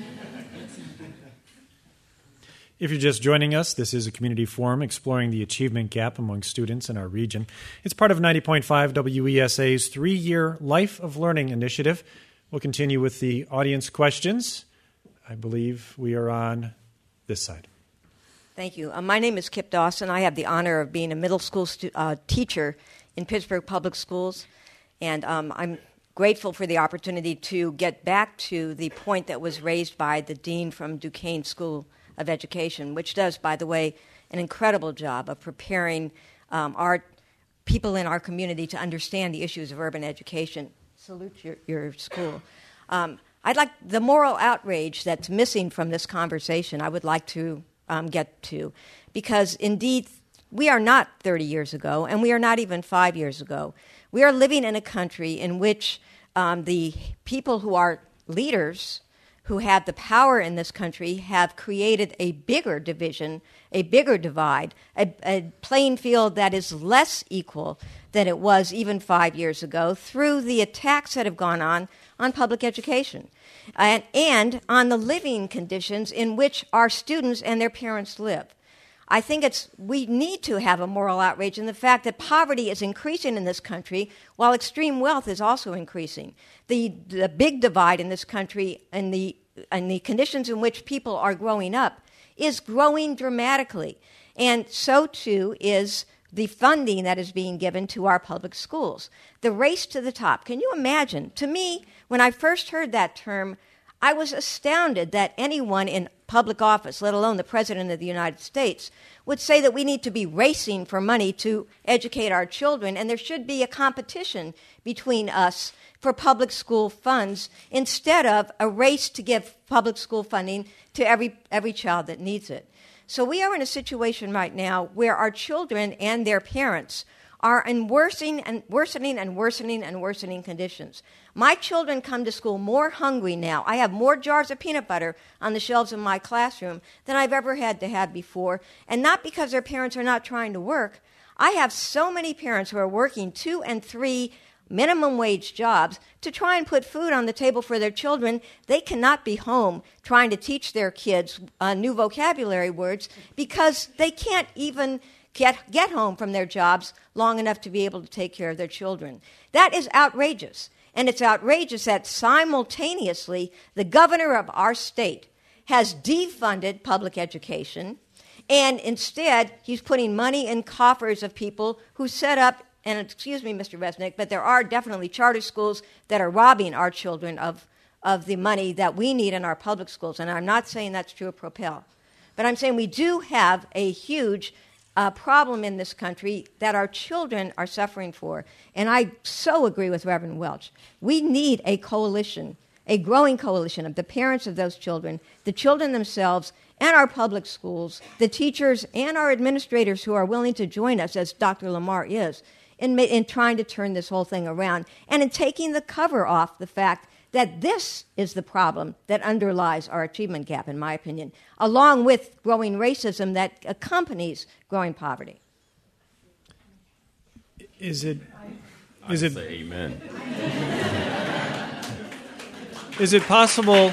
If you're just joining us, this is a community forum exploring the achievement gap among students in our region. It's part of 90.5 WESA's 3-year Life of Learning initiative. We'll continue with the audience questions. I believe we are on this side. Thank you. My name is Kip Dawson. I have the honor of being a middle school teacher in Pittsburgh Public Schools, and I'm grateful for the opportunity to get back to the point that was raised by the dean from Duquesne School of Education, which does, by the way, an incredible job of preparing our people in our community to understand the issues of urban education. Salute your school. I'd like the moral outrage that's missing from this conversation, I would like to get to, because indeed we are not 30 years ago, and we are not even 5 years ago. We are living in a country in which the people who are leaders, who have the power in this country, have created a bigger division, a bigger divide, a playing field that is less equal than it was even 5 years ago through the attacks that have gone on public education and on the living conditions in which our students and their parents live. I think we need to have a moral outrage in the fact that poverty is increasing in this country while extreme wealth is also increasing. The big divide in this country and the conditions in which people are growing up is growing dramatically. And so too is the funding that is being given to our public schools. The race to the top. Can you imagine? To me, when I first heard that term, I was astounded that anyone in public office, let alone the President of the United States, would say that we need to be racing for money to educate our children, and there should be a competition between us for public school funds instead of a race to give public school funding to every child that needs it. So we are in a situation right now where our children and their parents are in worsening conditions. My children come to school more hungry now. I have more jars of peanut butter on the shelves in my classroom than I've ever had to have before, and not because their parents are not trying to work. I have so many parents who are working 2 and 3 minimum wage jobs to try and put food on the table for their children. They cannot be home trying to teach their kids new vocabulary words because they can't even get home from their jobs long enough to be able to take care of their children. That is outrageous. And it's outrageous that simultaneously the governor of our state has defunded public education, and instead he's putting money in coffers of people who set up, and excuse me, Mr. Resnick, but there are definitely charter schools that are robbing our children of the money that we need in our public schools. And I'm not saying that's true of Propel. But I'm saying we do have a huge problem in this country that our children are suffering for. And I so agree with Reverend Welch. We need a coalition, a growing coalition of the parents of those children, the children themselves, and our public schools, the teachers and our administrators who are willing to join us, as Dr. Lamar is, in trying to turn this whole thing around and in taking the cover off the fact that this is the problem that underlies our achievement gap, in my opinion, along with growing racism that accompanies growing poverty. Is it say amen. Is it possible,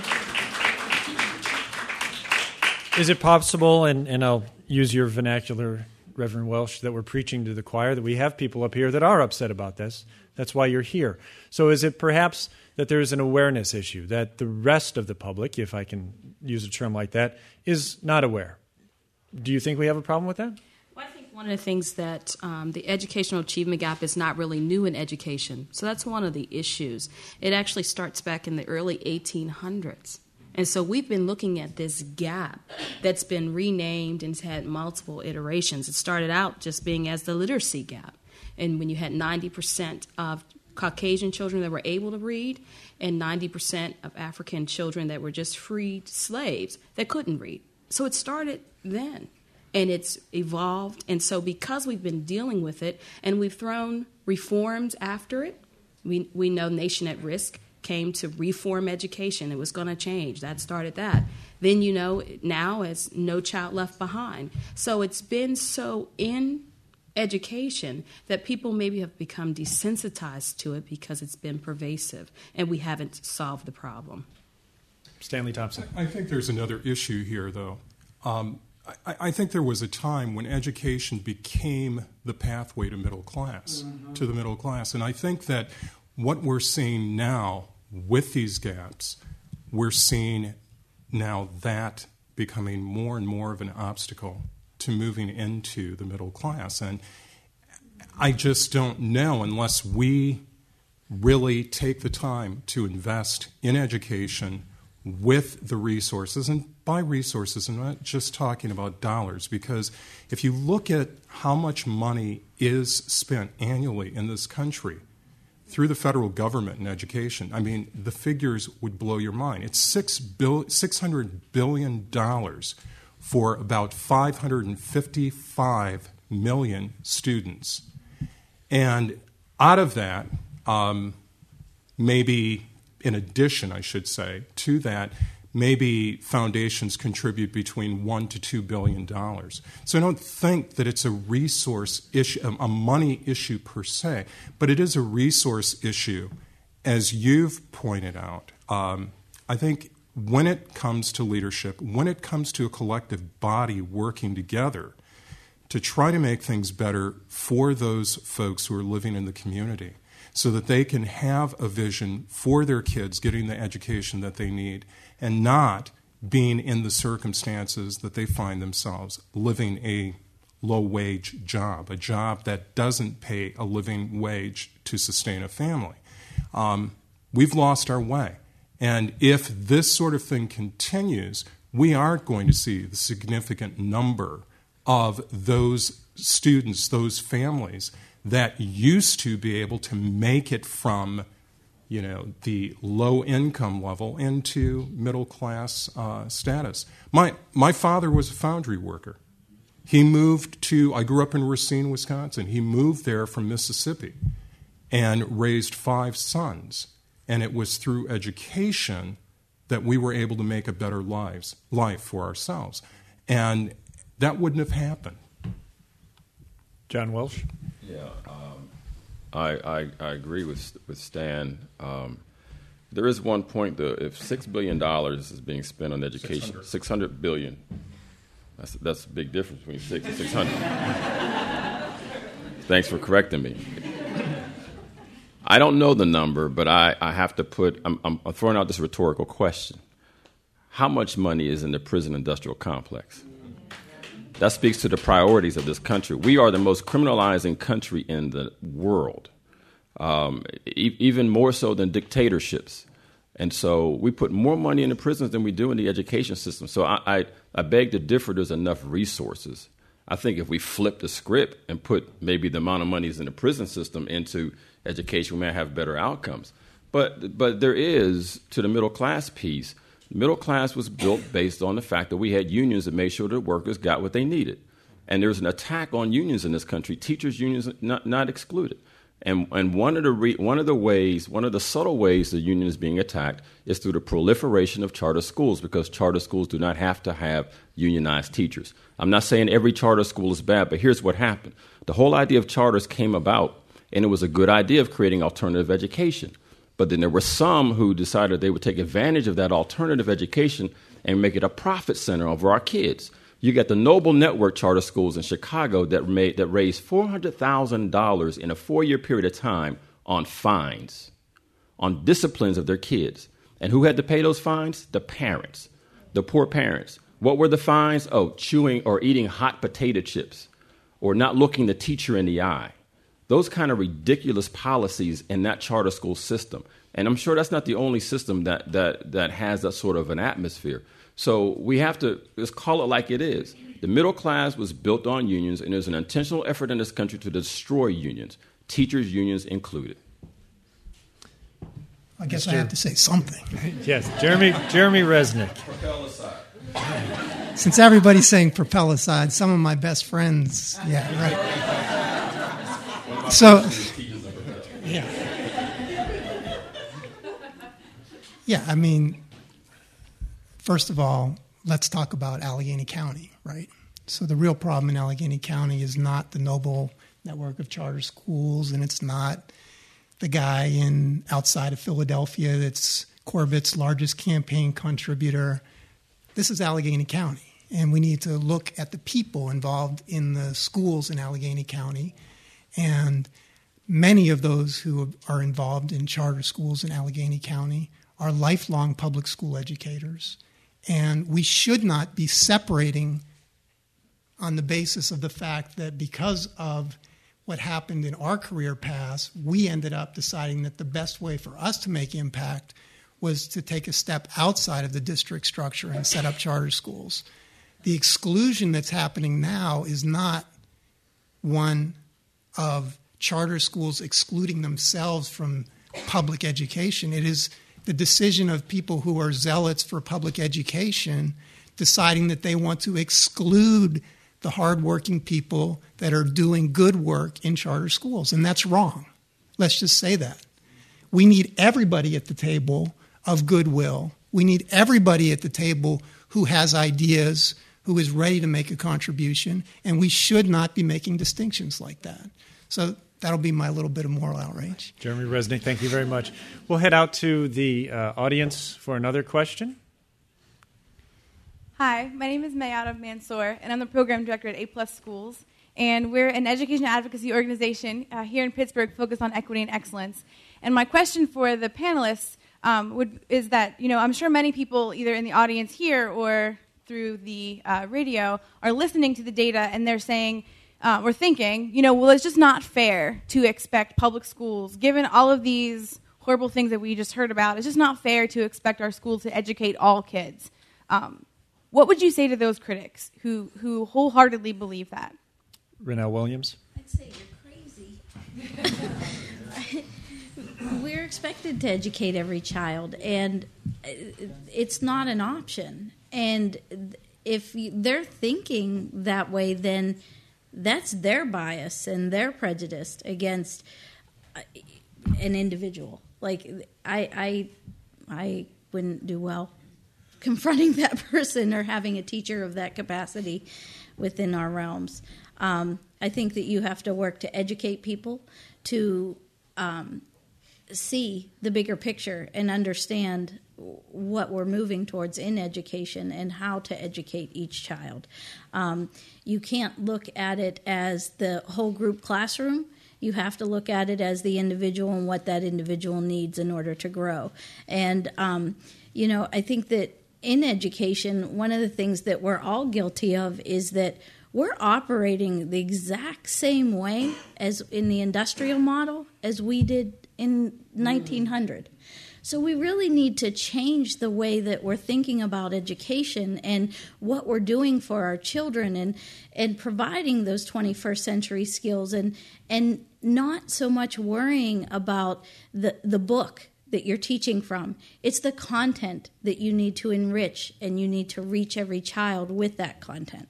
and I'll use your vernacular, Reverend Welsh, that we're preaching to the choir, that we have people up here that are upset about this? That's why you're here. So is it perhaps that there's an awareness issue, that the rest of the public, if I can use a term like that, is not aware? Do you think we have a problem with that? Well, I think one of the things that the educational achievement gap is not really new in education. So that's one of the issues. It actually starts back in the early 1800s. And so we've been looking at this gap that's been renamed and has had multiple iterations. It started out just being as the literacy gap. And when you had 90% of Caucasian children that were able to read and 90% of African children that were just freed slaves that couldn't read. So it started then, and it's evolved. And so because we've been dealing with it and we've thrown reforms after it, we know Nation at Risk came to reform education. It was going to change. That started that. Then, now as No Child Left Behind. So it's been so in education that people maybe have become desensitized to it because it's been pervasive and we haven't solved the problem. Stanley Thompson. I think there's another issue here, though. I think there was a time when education became the pathway to middle class, to the middle class. And I think that what we're seeing now with these gaps, we're seeing now that becoming more and more of an obstacle to moving into the middle class. And I just don't know, unless we really take the time to invest in education with the resources, and by resources, I'm not just talking about dollars, because if you look at how much money is spent annually in this country through the federal government in education, I mean, the figures would blow your mind. It's $600 billion for about 555 million students. And out of that, maybe in addition, I should say, to that, maybe foundations contribute between $1 to $2 billion. So I don't think that it's a resource issue, a money issue per se, but it is a resource issue, as you've pointed out. I think when it comes to leadership, when it comes to a collective body working together to try to make things better for those folks who are living in the community, so that they can have a vision for their kids getting the education that they need and not being in the circumstances that they find themselves living a low-wage job, a job that doesn't pay a living wage to sustain a family. We've lost our way. And if this sort of thing continues, we aren't going to see the significant number of those students, those families that used to be able to make it from, the low income level into middle class status. My father was a foundry worker. He moved I grew up in Racine, Wisconsin. He moved there from Mississippi and raised 5 sons. And it was through education that we were able to make a better life for ourselves. And that wouldn't have happened. John Welsh? Yeah, I agree with Stan. There is one point, though. If $6 billion is being spent on education, $600 billion, that's a big difference between 6 and 600. Thanks for correcting me. I don't know the number, but I have to put, I'm throwing out this rhetorical question. How much money is in the prison industrial complex? That speaks to the priorities of this country. We are the most criminalizing country in the world, even more so than dictatorships. And so we put more money in the prisons than we do in the education system. So I beg to differ. There's enough resources. I think if we flip the script and put maybe the amount of money in the prison system into education, we may have better outcomes. But there is, to the middle class piece, middle class was built based on the fact that we had unions that made sure that workers got what they needed. And there's an attack on unions in this country, teachers' unions not excluded. And one of the subtle ways the union is being attacked is through the proliferation of charter schools, because charter schools do not have to have unionized teachers. I'm not saying every charter school is bad, but here's what happened. The whole idea of charters came about, and it was a good idea of creating alternative education. But then there were some who decided they would take advantage of that alternative education and make it a profit center over our kids. You got the Noble Network charter schools in Chicago that raised $400,000 in a 4-year period of time on fines, on disciplines of their kids. And who had to pay those fines? The parents, the poor parents. What were the fines? Oh, chewing or eating hot potato chips or not looking the teacher in the eye. Those kind of ridiculous policies in that charter school system. And I'm sure that's not the only system that has that sort of an atmosphere. So we have to just call it like it is. The middle class was built on unions, and there's an intentional effort in this country to destroy unions, teachers' unions included. I guess I have to say something. Yes, Jeremy Resnick. Propel aside. Since everybody's saying propel aside, some of my best friends, yeah, right. So, yeah, I mean, first of all, let's talk about Allegheny County, right? So the real problem in Allegheny County is not the Noble Network of Charter Schools, and it's not the guy outside of Philadelphia that's Corbett's largest campaign contributor. This is Allegheny County, and we need to look at the people involved in the schools in Allegheny County. And many of those who are involved in charter schools in Allegheny County are lifelong public school educators. And we should not be separating on the basis of the fact that because of what happened in our career paths, we ended up deciding that the best way for us to make impact was to take a step outside of the district structure and set up charter schools. The exclusion that's happening now is not one of charter schools excluding themselves from public education. It is the decision of people who are zealots for public education deciding that they want to exclude the hardworking people that are doing good work in charter schools. And that's wrong. Let's just say that. We need everybody at the table of goodwill. We need everybody at the table who has ideas, who is ready to make a contribution, and we should not be making distinctions like that. So that'll be my little bit of moral outrage. Jeremy Resnick, thank you very much. We'll head out to the audience for another question. Hi, my name is Mayada Mansour, and I'm the program director at A+ Schools. And we're an education advocacy organization here in Pittsburgh focused on equity and excellence. And my question for the panelists is that, I'm sure many people either in the audience here or through the radio are listening to the data and they're saying or thinking, well, it's just not fair to expect public schools, given all of these horrible things that we just heard about, it's just not fair to expect our schools to educate all kids. What would you say to those critics who wholeheartedly believe that? Renelle Williams. I'd say you're crazy. We're expected to educate every child, and it's not an option. And if they're thinking that way, then that's their bias and their prejudice against an individual. Like, I wouldn't do well confronting that person or having a teacher of that capacity within our realms. I think that you have to work to educate people to see the bigger picture and understand what we're moving towards in education and how to educate each child. You can't look at it as the whole group classroom. You have to look at it as the individual and what that individual needs in order to grow. And, I think that in education, one of the things that we're all guilty of is that we're operating the exact same way as in the industrial model as we did in 1900. So we really need to change the way that we're thinking about education and what we're doing for our children and providing those 21st century skills and not so much worrying about the book that you're teaching from. It's the content that you need to enrich, and you need to reach every child with that content.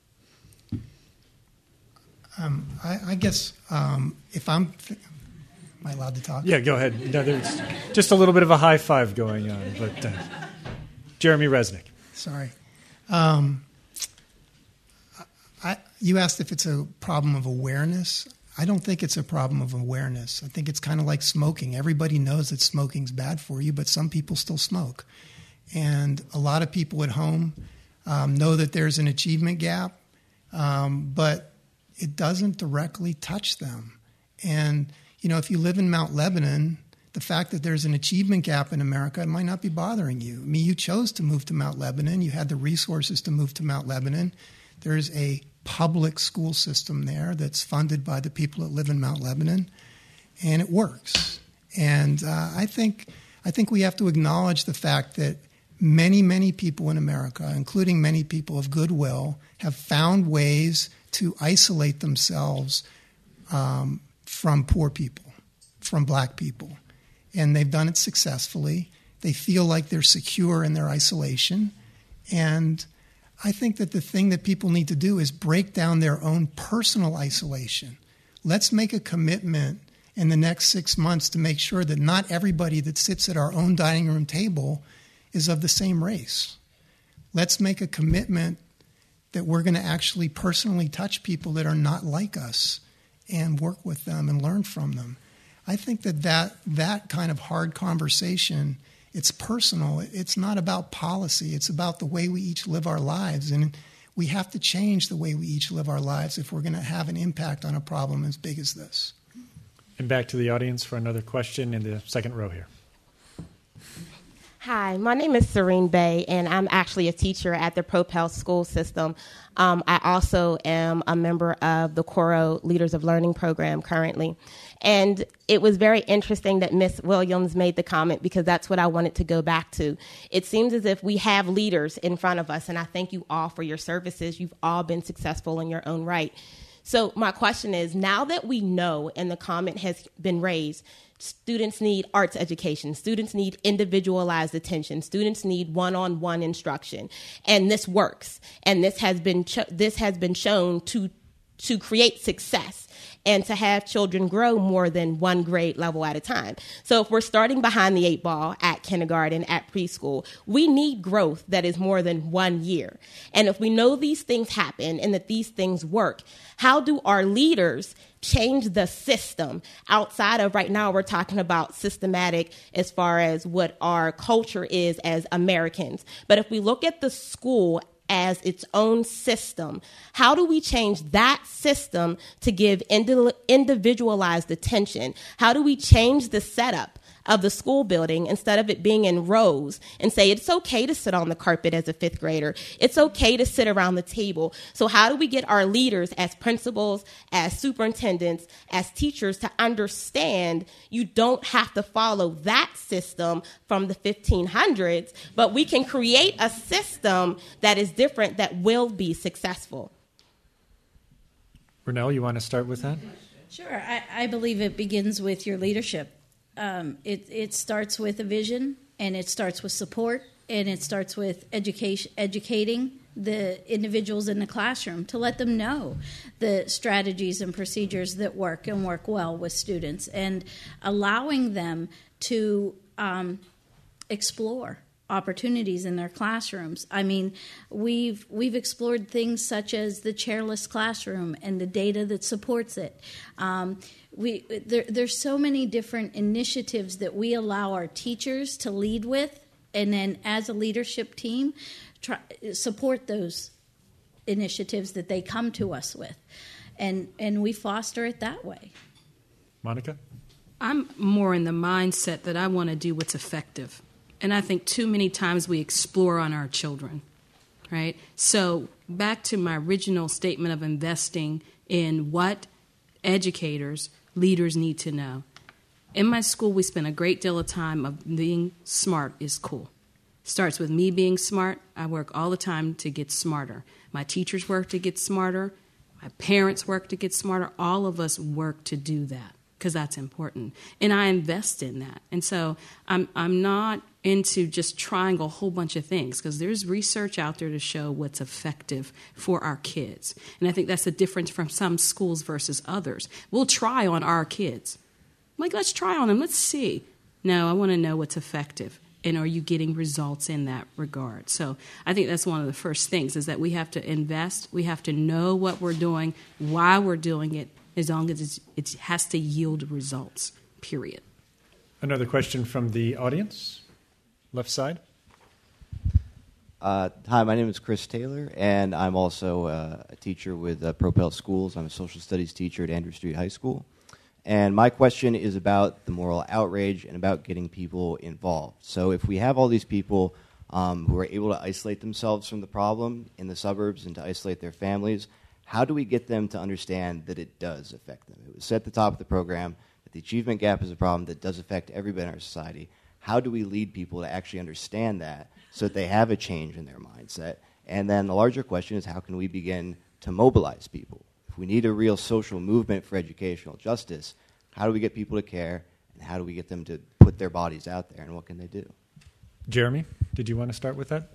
I guess if am I allowed to talk? Yeah, go ahead. No, there's just a little bit of a high five going on. But Jeremy Resnick. Sorry. You asked if it's a problem of awareness. I don't think it's a problem of awareness. I think it's kind of like smoking. Everybody knows that smoking's bad for you, but some people still smoke. And a lot of people at home know that there's an achievement gap, but it doesn't directly touch them. And, if you live in Mount Lebanon, the fact that there's an achievement gap in America, it might not be bothering you. I mean, you chose to move to Mount Lebanon. You had the resources to move to Mount Lebanon. There's a public school system there that's funded by the people that live in Mount Lebanon, and it works. And I think we have to acknowledge the fact that many, many people in America, including many people of goodwill, have found ways to isolate themselves from poor people, from black people. And they've done it successfully. They feel like they're secure in their isolation. And I think that the thing that people need to do is break down their own personal isolation. Let's make a commitment in the next 6 months to make sure that not everybody that sits at our own dining room table is of the same race. Let's make a commitment that we're going to actually personally touch people that are not like us and work with them and learn from them. I think that kind of hard conversation, it's personal. It's not about policy. It's about the way we each live our lives. And we have to change the way we each live our lives if we're going to have an impact on a problem as big as this. And back to the audience for another question in the second row here. Hi, my name is Serene Bay, and I'm actually a teacher at the Propel School System. I also am a member of the Coro Leaders of Learning program currently. And it was very interesting that Ms. Williams made the comment, because that's what I wanted to go back to. It seems as if we have leaders in front of us, and I thank you all for your services. You've all been successful in your own right. So my question is, now that we know, and the comment has been raised, students need arts education, students need individualized attention, students need one-on-one instruction, and this works. And this has been shown to to create success and to have children grow more than one grade level at a time. So if we're starting behind the 8 ball at kindergarten, at preschool, we need growth that is more than 1 year. And if we know these things happen and that these things work, how do our leaders change the system outside of right now? We're talking about systematic as far as what our culture is as Americans. But if we look at the school as its own system, how do we change that system to give individualized attention? How do we change the setup of the school building instead of it being in rows and say it's okay to sit on the carpet as a 5th grader? It's okay to sit around the table. So how do we get our leaders as principals, as superintendents, as teachers to understand you don't have to follow that system from the 1500s, but we can create a system that is different that will be successful? Renelle, you want to start with that? Sure. I believe it begins with your leadership. It starts with a vision, and it starts with support, and it starts with educating the individuals in the classroom to let them know the strategies and procedures that work and work well with students, and allowing them to explore opportunities in their classrooms. I mean, we've explored things such as the chairless classroom and the data that supports it. There's so many different initiatives that we allow our teachers to lead with, and then as a leadership team, support those initiatives that they come to us with, and we foster it that way. Monica? I'm more in the mindset that I want to do what's effective. And I think too many times we explore on our children, right? So back to my original statement of investing in what educators, leaders need to know. In my school, we spend a great deal of time of being smart is cool. Starts with me being smart. I work all the time to get smarter. My teachers work to get smarter. My parents work to get smarter. All of us work to do that because that's important. And I invest in that. And so I'm not into just trying a whole bunch of things because there's research out there to show what's effective for our kids. And I think that's the difference from some schools versus others. We'll try on our kids. I'm like, let's try on them. Let's see. No, I want to know what's effective. And are you getting results in that regard? So I think that's one of the first things is that we have to invest. We have to know what we're doing, why we're doing it, as long as it has to yield results, period. Another question from the audience. Left side. Hi, my name is Chris Taylor, and I'm also a teacher with Propel Schools. I'm a social studies teacher at Andrew Street High School. And my question is about the moral outrage and about getting people involved. So if we have all these people who are able to isolate themselves from the problem in the suburbs and to isolate their families, how do we get them to understand that it does affect them? It was said at the top of the program that the achievement gap is a problem that does affect everybody in our society. How do we lead people to actually understand that so that they have a change in their mindset? And then the larger question is, how can we begin to mobilize people? If we need a real social movement for educational justice, how do we get people to care, and how do we get them to put their bodies out there, and what can they do? Jeremy, did you want to start with that?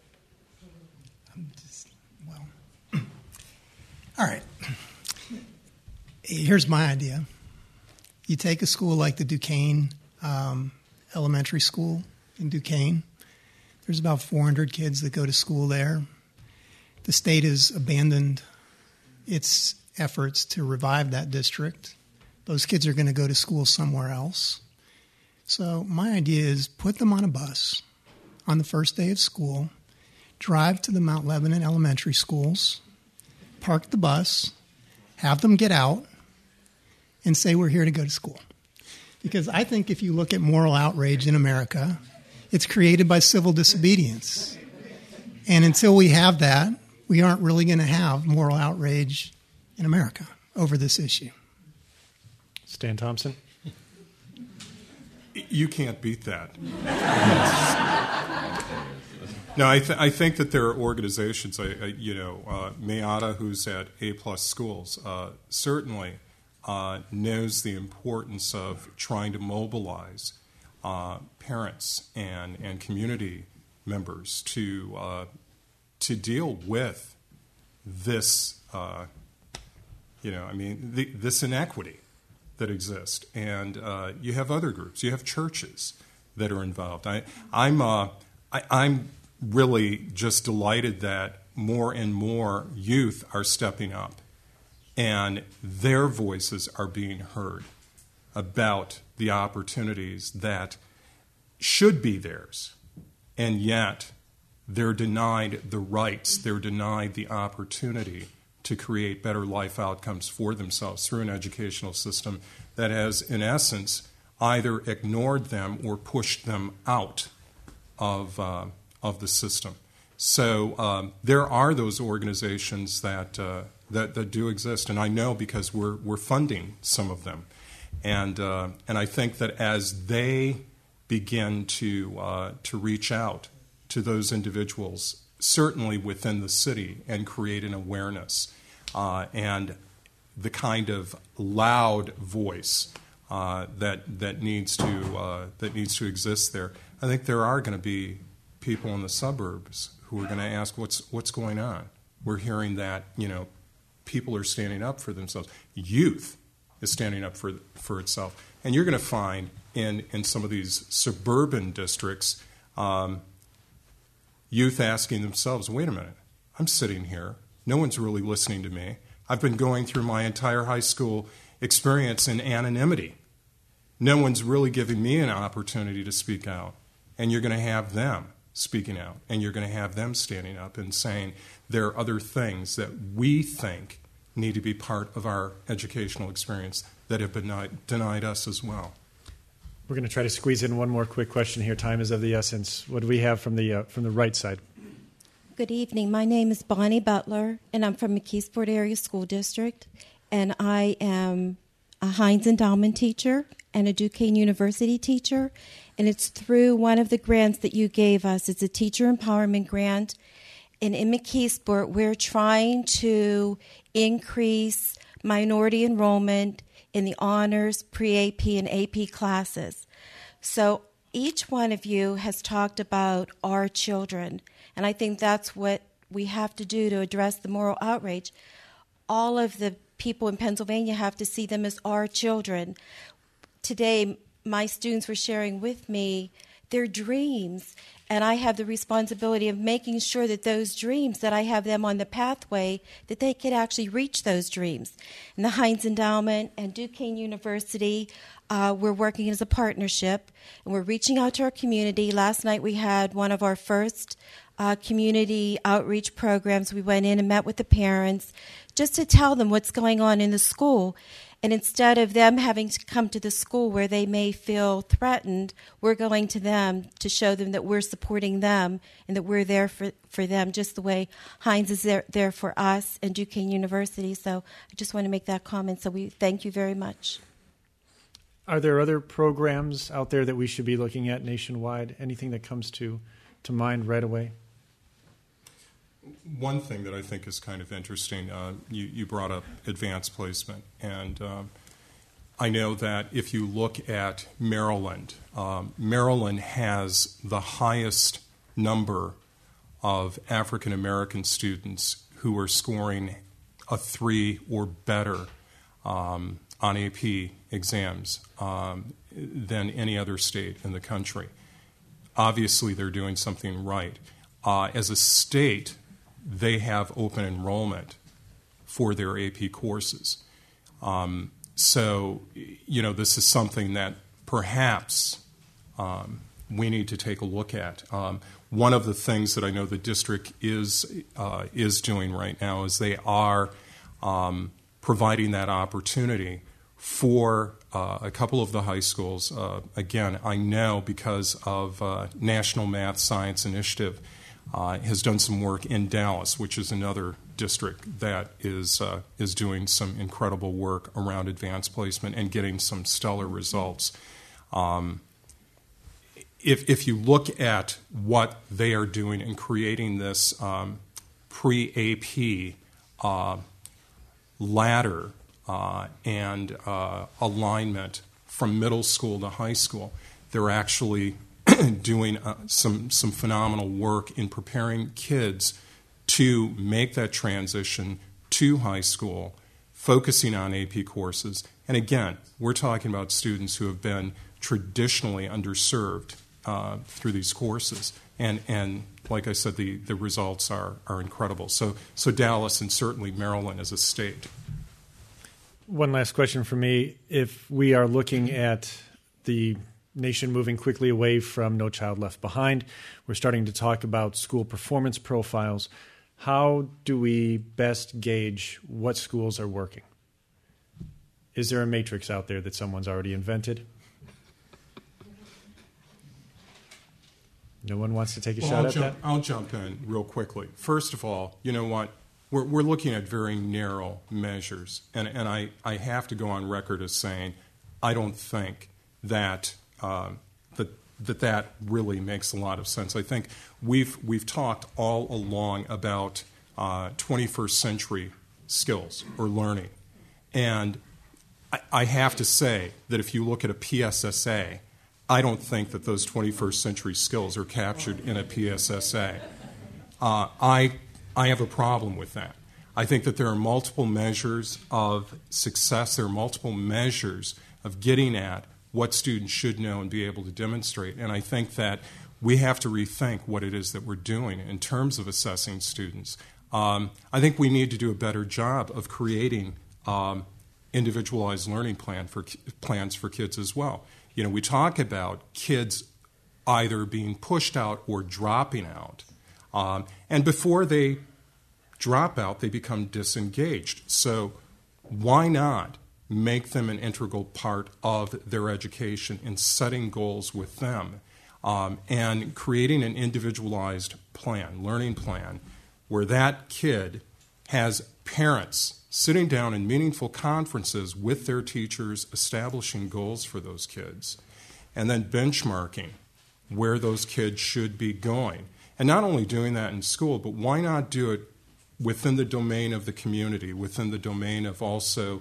All right. Here's my idea. You take a school like the Duquesne Elementary School in Duquesne. There's about 400 kids that go to school there. The state has abandoned its efforts to revive that district. Those kids are going to go to school somewhere else. So my idea is put them on a bus on the first day of school, drive to the Mount Lebanon elementary schools, park the bus, have them get out, and say we're here to go to school. Because I think if you look at moral outrage in America, it's created by civil disobedience. And until we have that, we aren't really going to have moral outrage in America over this issue. Stan Thompson? You can't beat that. No, I think that there are organizations, Mayada, who's at A+ Schools, certainly knows the importance of trying to mobilize parents and community members to deal with this This inequity that exists, and you have other groups, you have churches that are involved. I'm really just delighted that more and more youth are stepping up, and their voices are being heard about the opportunities that should be theirs, and yet they're denied the rights, they're denied the opportunity to create better life outcomes for themselves through an educational system that has, in essence, either ignored them or pushed them out of the system. So there are those organizations that do exist, and I know because we're funding some of them, and I think that as they begin to reach out to those individuals, certainly within the city, and create an awareness and the kind of loud voice that needs to exist there. I think there are going to be people in the suburbs who are going to ask, what's going on? We're hearing that people are standing up for themselves. Youth is standing up for itself, and you're going to find in some of these suburban districts. Youth asking themselves, wait a minute, I'm sitting here. No one's really listening to me. I've been going through my entire high school experience in anonymity. No one's really giving me an opportunity to speak out. And you're going to have them speaking out, and you're going to have them standing up and saying there are other things that we think need to be part of our educational experience that have been denied us as well. We're going to try to squeeze in one more quick question here. Time is of the essence. What do we have from the right side? Good evening. My name is Bonnie Butler, and I'm from McKeesport Area School District, and I am a Heinz Endowment teacher and a Duquesne University teacher, and it's through one of the grants that you gave us. It's a teacher empowerment grant, and in McKeesport, we're trying to increase minority enrollment in the honors, pre-AP, and AP classes. So each one of you has talked about our children, and I think that's what we have to do to address the moral outrage. All of the people in Pennsylvania have to see them as our children. Today, my students were sharing with me their dreams, and I have the responsibility of making sure that those dreams, that I have them on the pathway, that they can actually reach those dreams. And the Heinz Endowment and Duquesne University, we're working as a partnership, and we're reaching out to our community. Last night we had one of our first community outreach programs. We went in and met with the parents just to tell them what's going on in the school. And instead of them having to come to the school where they may feel threatened, we're going to them to show them that we're supporting them and that we're there for them, just the way Heinz is there for us and Duquesne University. So I just want to make that comment. So we thank you very much. Are there other programs out there that we should be looking at nationwide? Anything that comes to mind right away? One thing that I think is kind of interesting, you brought up advanced placement, and I know that if you look at Maryland, Maryland has the highest number of African American students who are scoring a 3 or better on AP exams than any other state in the country. Obviously, they're doing something right. As a state, they have open enrollment for their AP courses. So, this is something that perhaps we need to take a look at. One of the things that I know the district is doing right now is they are providing that opportunity for a couple of the high schools. Again, I know because of National Math Science Initiative has done some work in Dallas, which is another district that is doing some incredible work around advanced placement and getting some stellar results. If you look at what they are doing in creating this pre-AP ladder and alignment from middle school to high school, they're actually doing some phenomenal work in preparing kids to make that transition to high school focusing on AP courses. And again, we're talking about students who have been traditionally underserved through these courses. And like I said, the results are incredible. So Dallas and certainly Maryland as a state. One last question for me. If we are looking at the nation moving quickly away from No Child Left Behind, we're starting to talk about school performance profiles. How do we best gauge what schools are working? Is there a matrix out there that someone's already invented? No one wants to take a shot at that? I'll jump in real quickly. First of all, you know what? We're looking at very narrow measures, and I have to go on record as saying I don't think that that really makes a lot of sense. I think we've talked all along about 21st century skills or learning, and I have to say that if you look at a PSSA, I don't think that those 21st century skills are captured in a PSSA. I have a problem with that. I think that there are multiple measures of success. There are multiple measures of getting at what students should know and be able to demonstrate. And I think that we have to rethink what it is that we're doing in terms of assessing students. I think we need to do a better job of creating individualized learning plans for kids as well. You know, we talk about kids either being pushed out or dropping out. And before they drop out, they become disengaged. So why not make them an integral part of their education in setting goals with them and creating an individualized plan, learning plan, where that kid has parents sitting down in meaningful conferences with their teachers, establishing goals for those kids, and then benchmarking where those kids should be going. And not only doing that in school, but why not do it within the domain of the community, within the domain of also,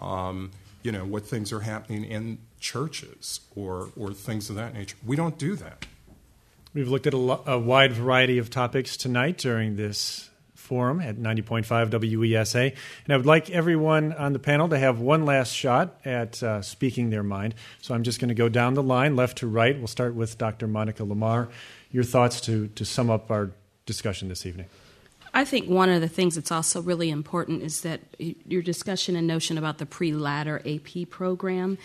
what things are happening in churches or things of that nature. We don't do that. We've looked at a wide variety of topics tonight during this forum at 90.5 WESA. And I would like everyone on the panel to have one last shot at speaking their mind. So I'm just going to go down the line, left to right. We'll start with Dr. Monica Lamar. Your thoughts to sum up our discussion this evening. I think one of the things that's also really important is that your discussion and notion about the pre-ladder AP program.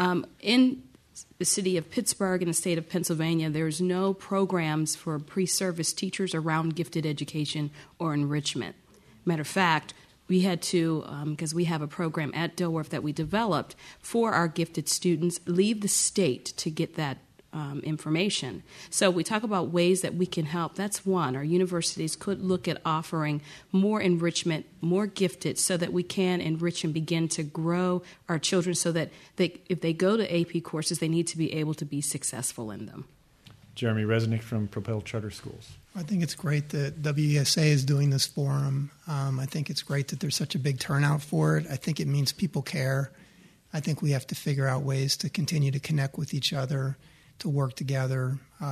In the city of Pittsburgh and the state of Pennsylvania, there's no programs for pre-service teachers around gifted education or enrichment. Matter of fact, we had to, because we have a program at Dilworth that we developed for our gifted students, leave the state to get that information. So we talk about ways that we can help. That's one. Our universities could look at offering more enrichment, more gifted, so that we can enrich and begin to grow our children so that if they go to AP courses, they need to be able to be successful in them. Jeremy Resnick from Propel Charter Schools. I think it's great that WESA is doing this forum. I think it's great that there's such a big turnout for it. I think it means people care. I think we have to figure out ways to continue to connect with each other, to work together,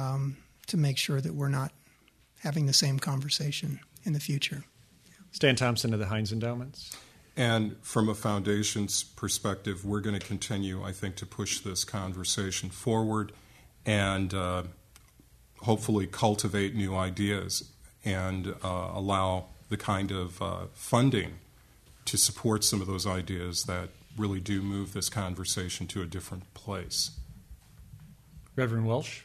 to make sure that we're not having the same conversation in the future. Stan Thompson of the Heinz Endowments. And from a foundation's perspective, we're going to continue, I think, to push this conversation forward and hopefully cultivate new ideas and allow the kind of funding to support some of those ideas that really do move this conversation to a different place. Reverend Welsh.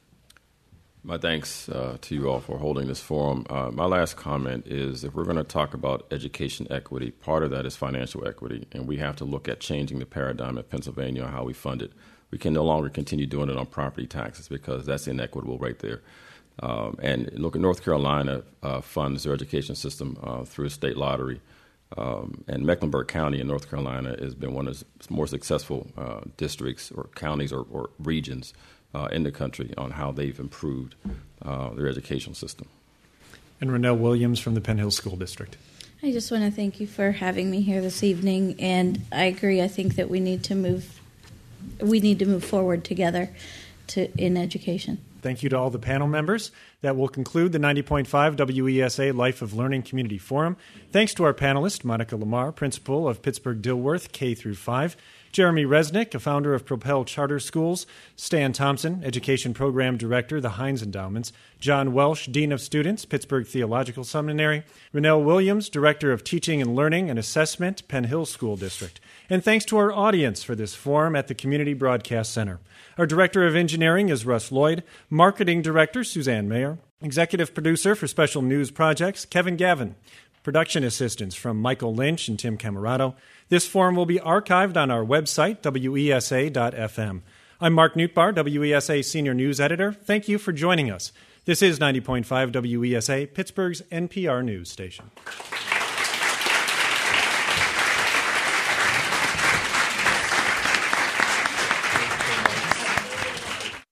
My thanks to you all for holding this forum. My last comment is if we're going to talk about education equity, part of that is financial equity, and we have to look at changing the paradigm in Pennsylvania on how we fund it. We can no longer continue doing it on property taxes because that's inequitable right there. And look, at North Carolina funds their education system through a state lottery. And Mecklenburg County in North Carolina has been one of the more successful districts or counties or regions in the country on how they've improved their educational system. And Ronnell Williams from the Penn Hill School District. I just want to thank you for having me here this evening, and I agree. I think that we need to move forward together in education. Thank you to all the panel members. That will conclude the 90.5 WESA Life of Learning Community Forum. Thanks to our panelist, Monica Lamar, principal of Pittsburgh-Dilworth K-5, Jeremy Resnick, a founder of Propel Charter Schools, Stan Thompson, Education Program Director, the Heinz Endowments, John Welsh, Dean of Students, Pittsburgh Theological Seminary, Renelle Williams, Director of Teaching and Learning and Assessment, Penn Hill School District. And thanks to our audience for this forum at the Community Broadcast Center. Our Director of Engineering is Russ Lloyd, Marketing Director Suzanne Mayer, Executive Producer for Special News Projects Kevin Gavin, Production assistance from Michael Lynch and Tim Camerato. This forum will be archived on our website, wesa.fm. I'm Mark Newtbar, WESA Senior News Editor. Thank you for joining us. This is 90.5 WESA, Pittsburgh's NPR News station.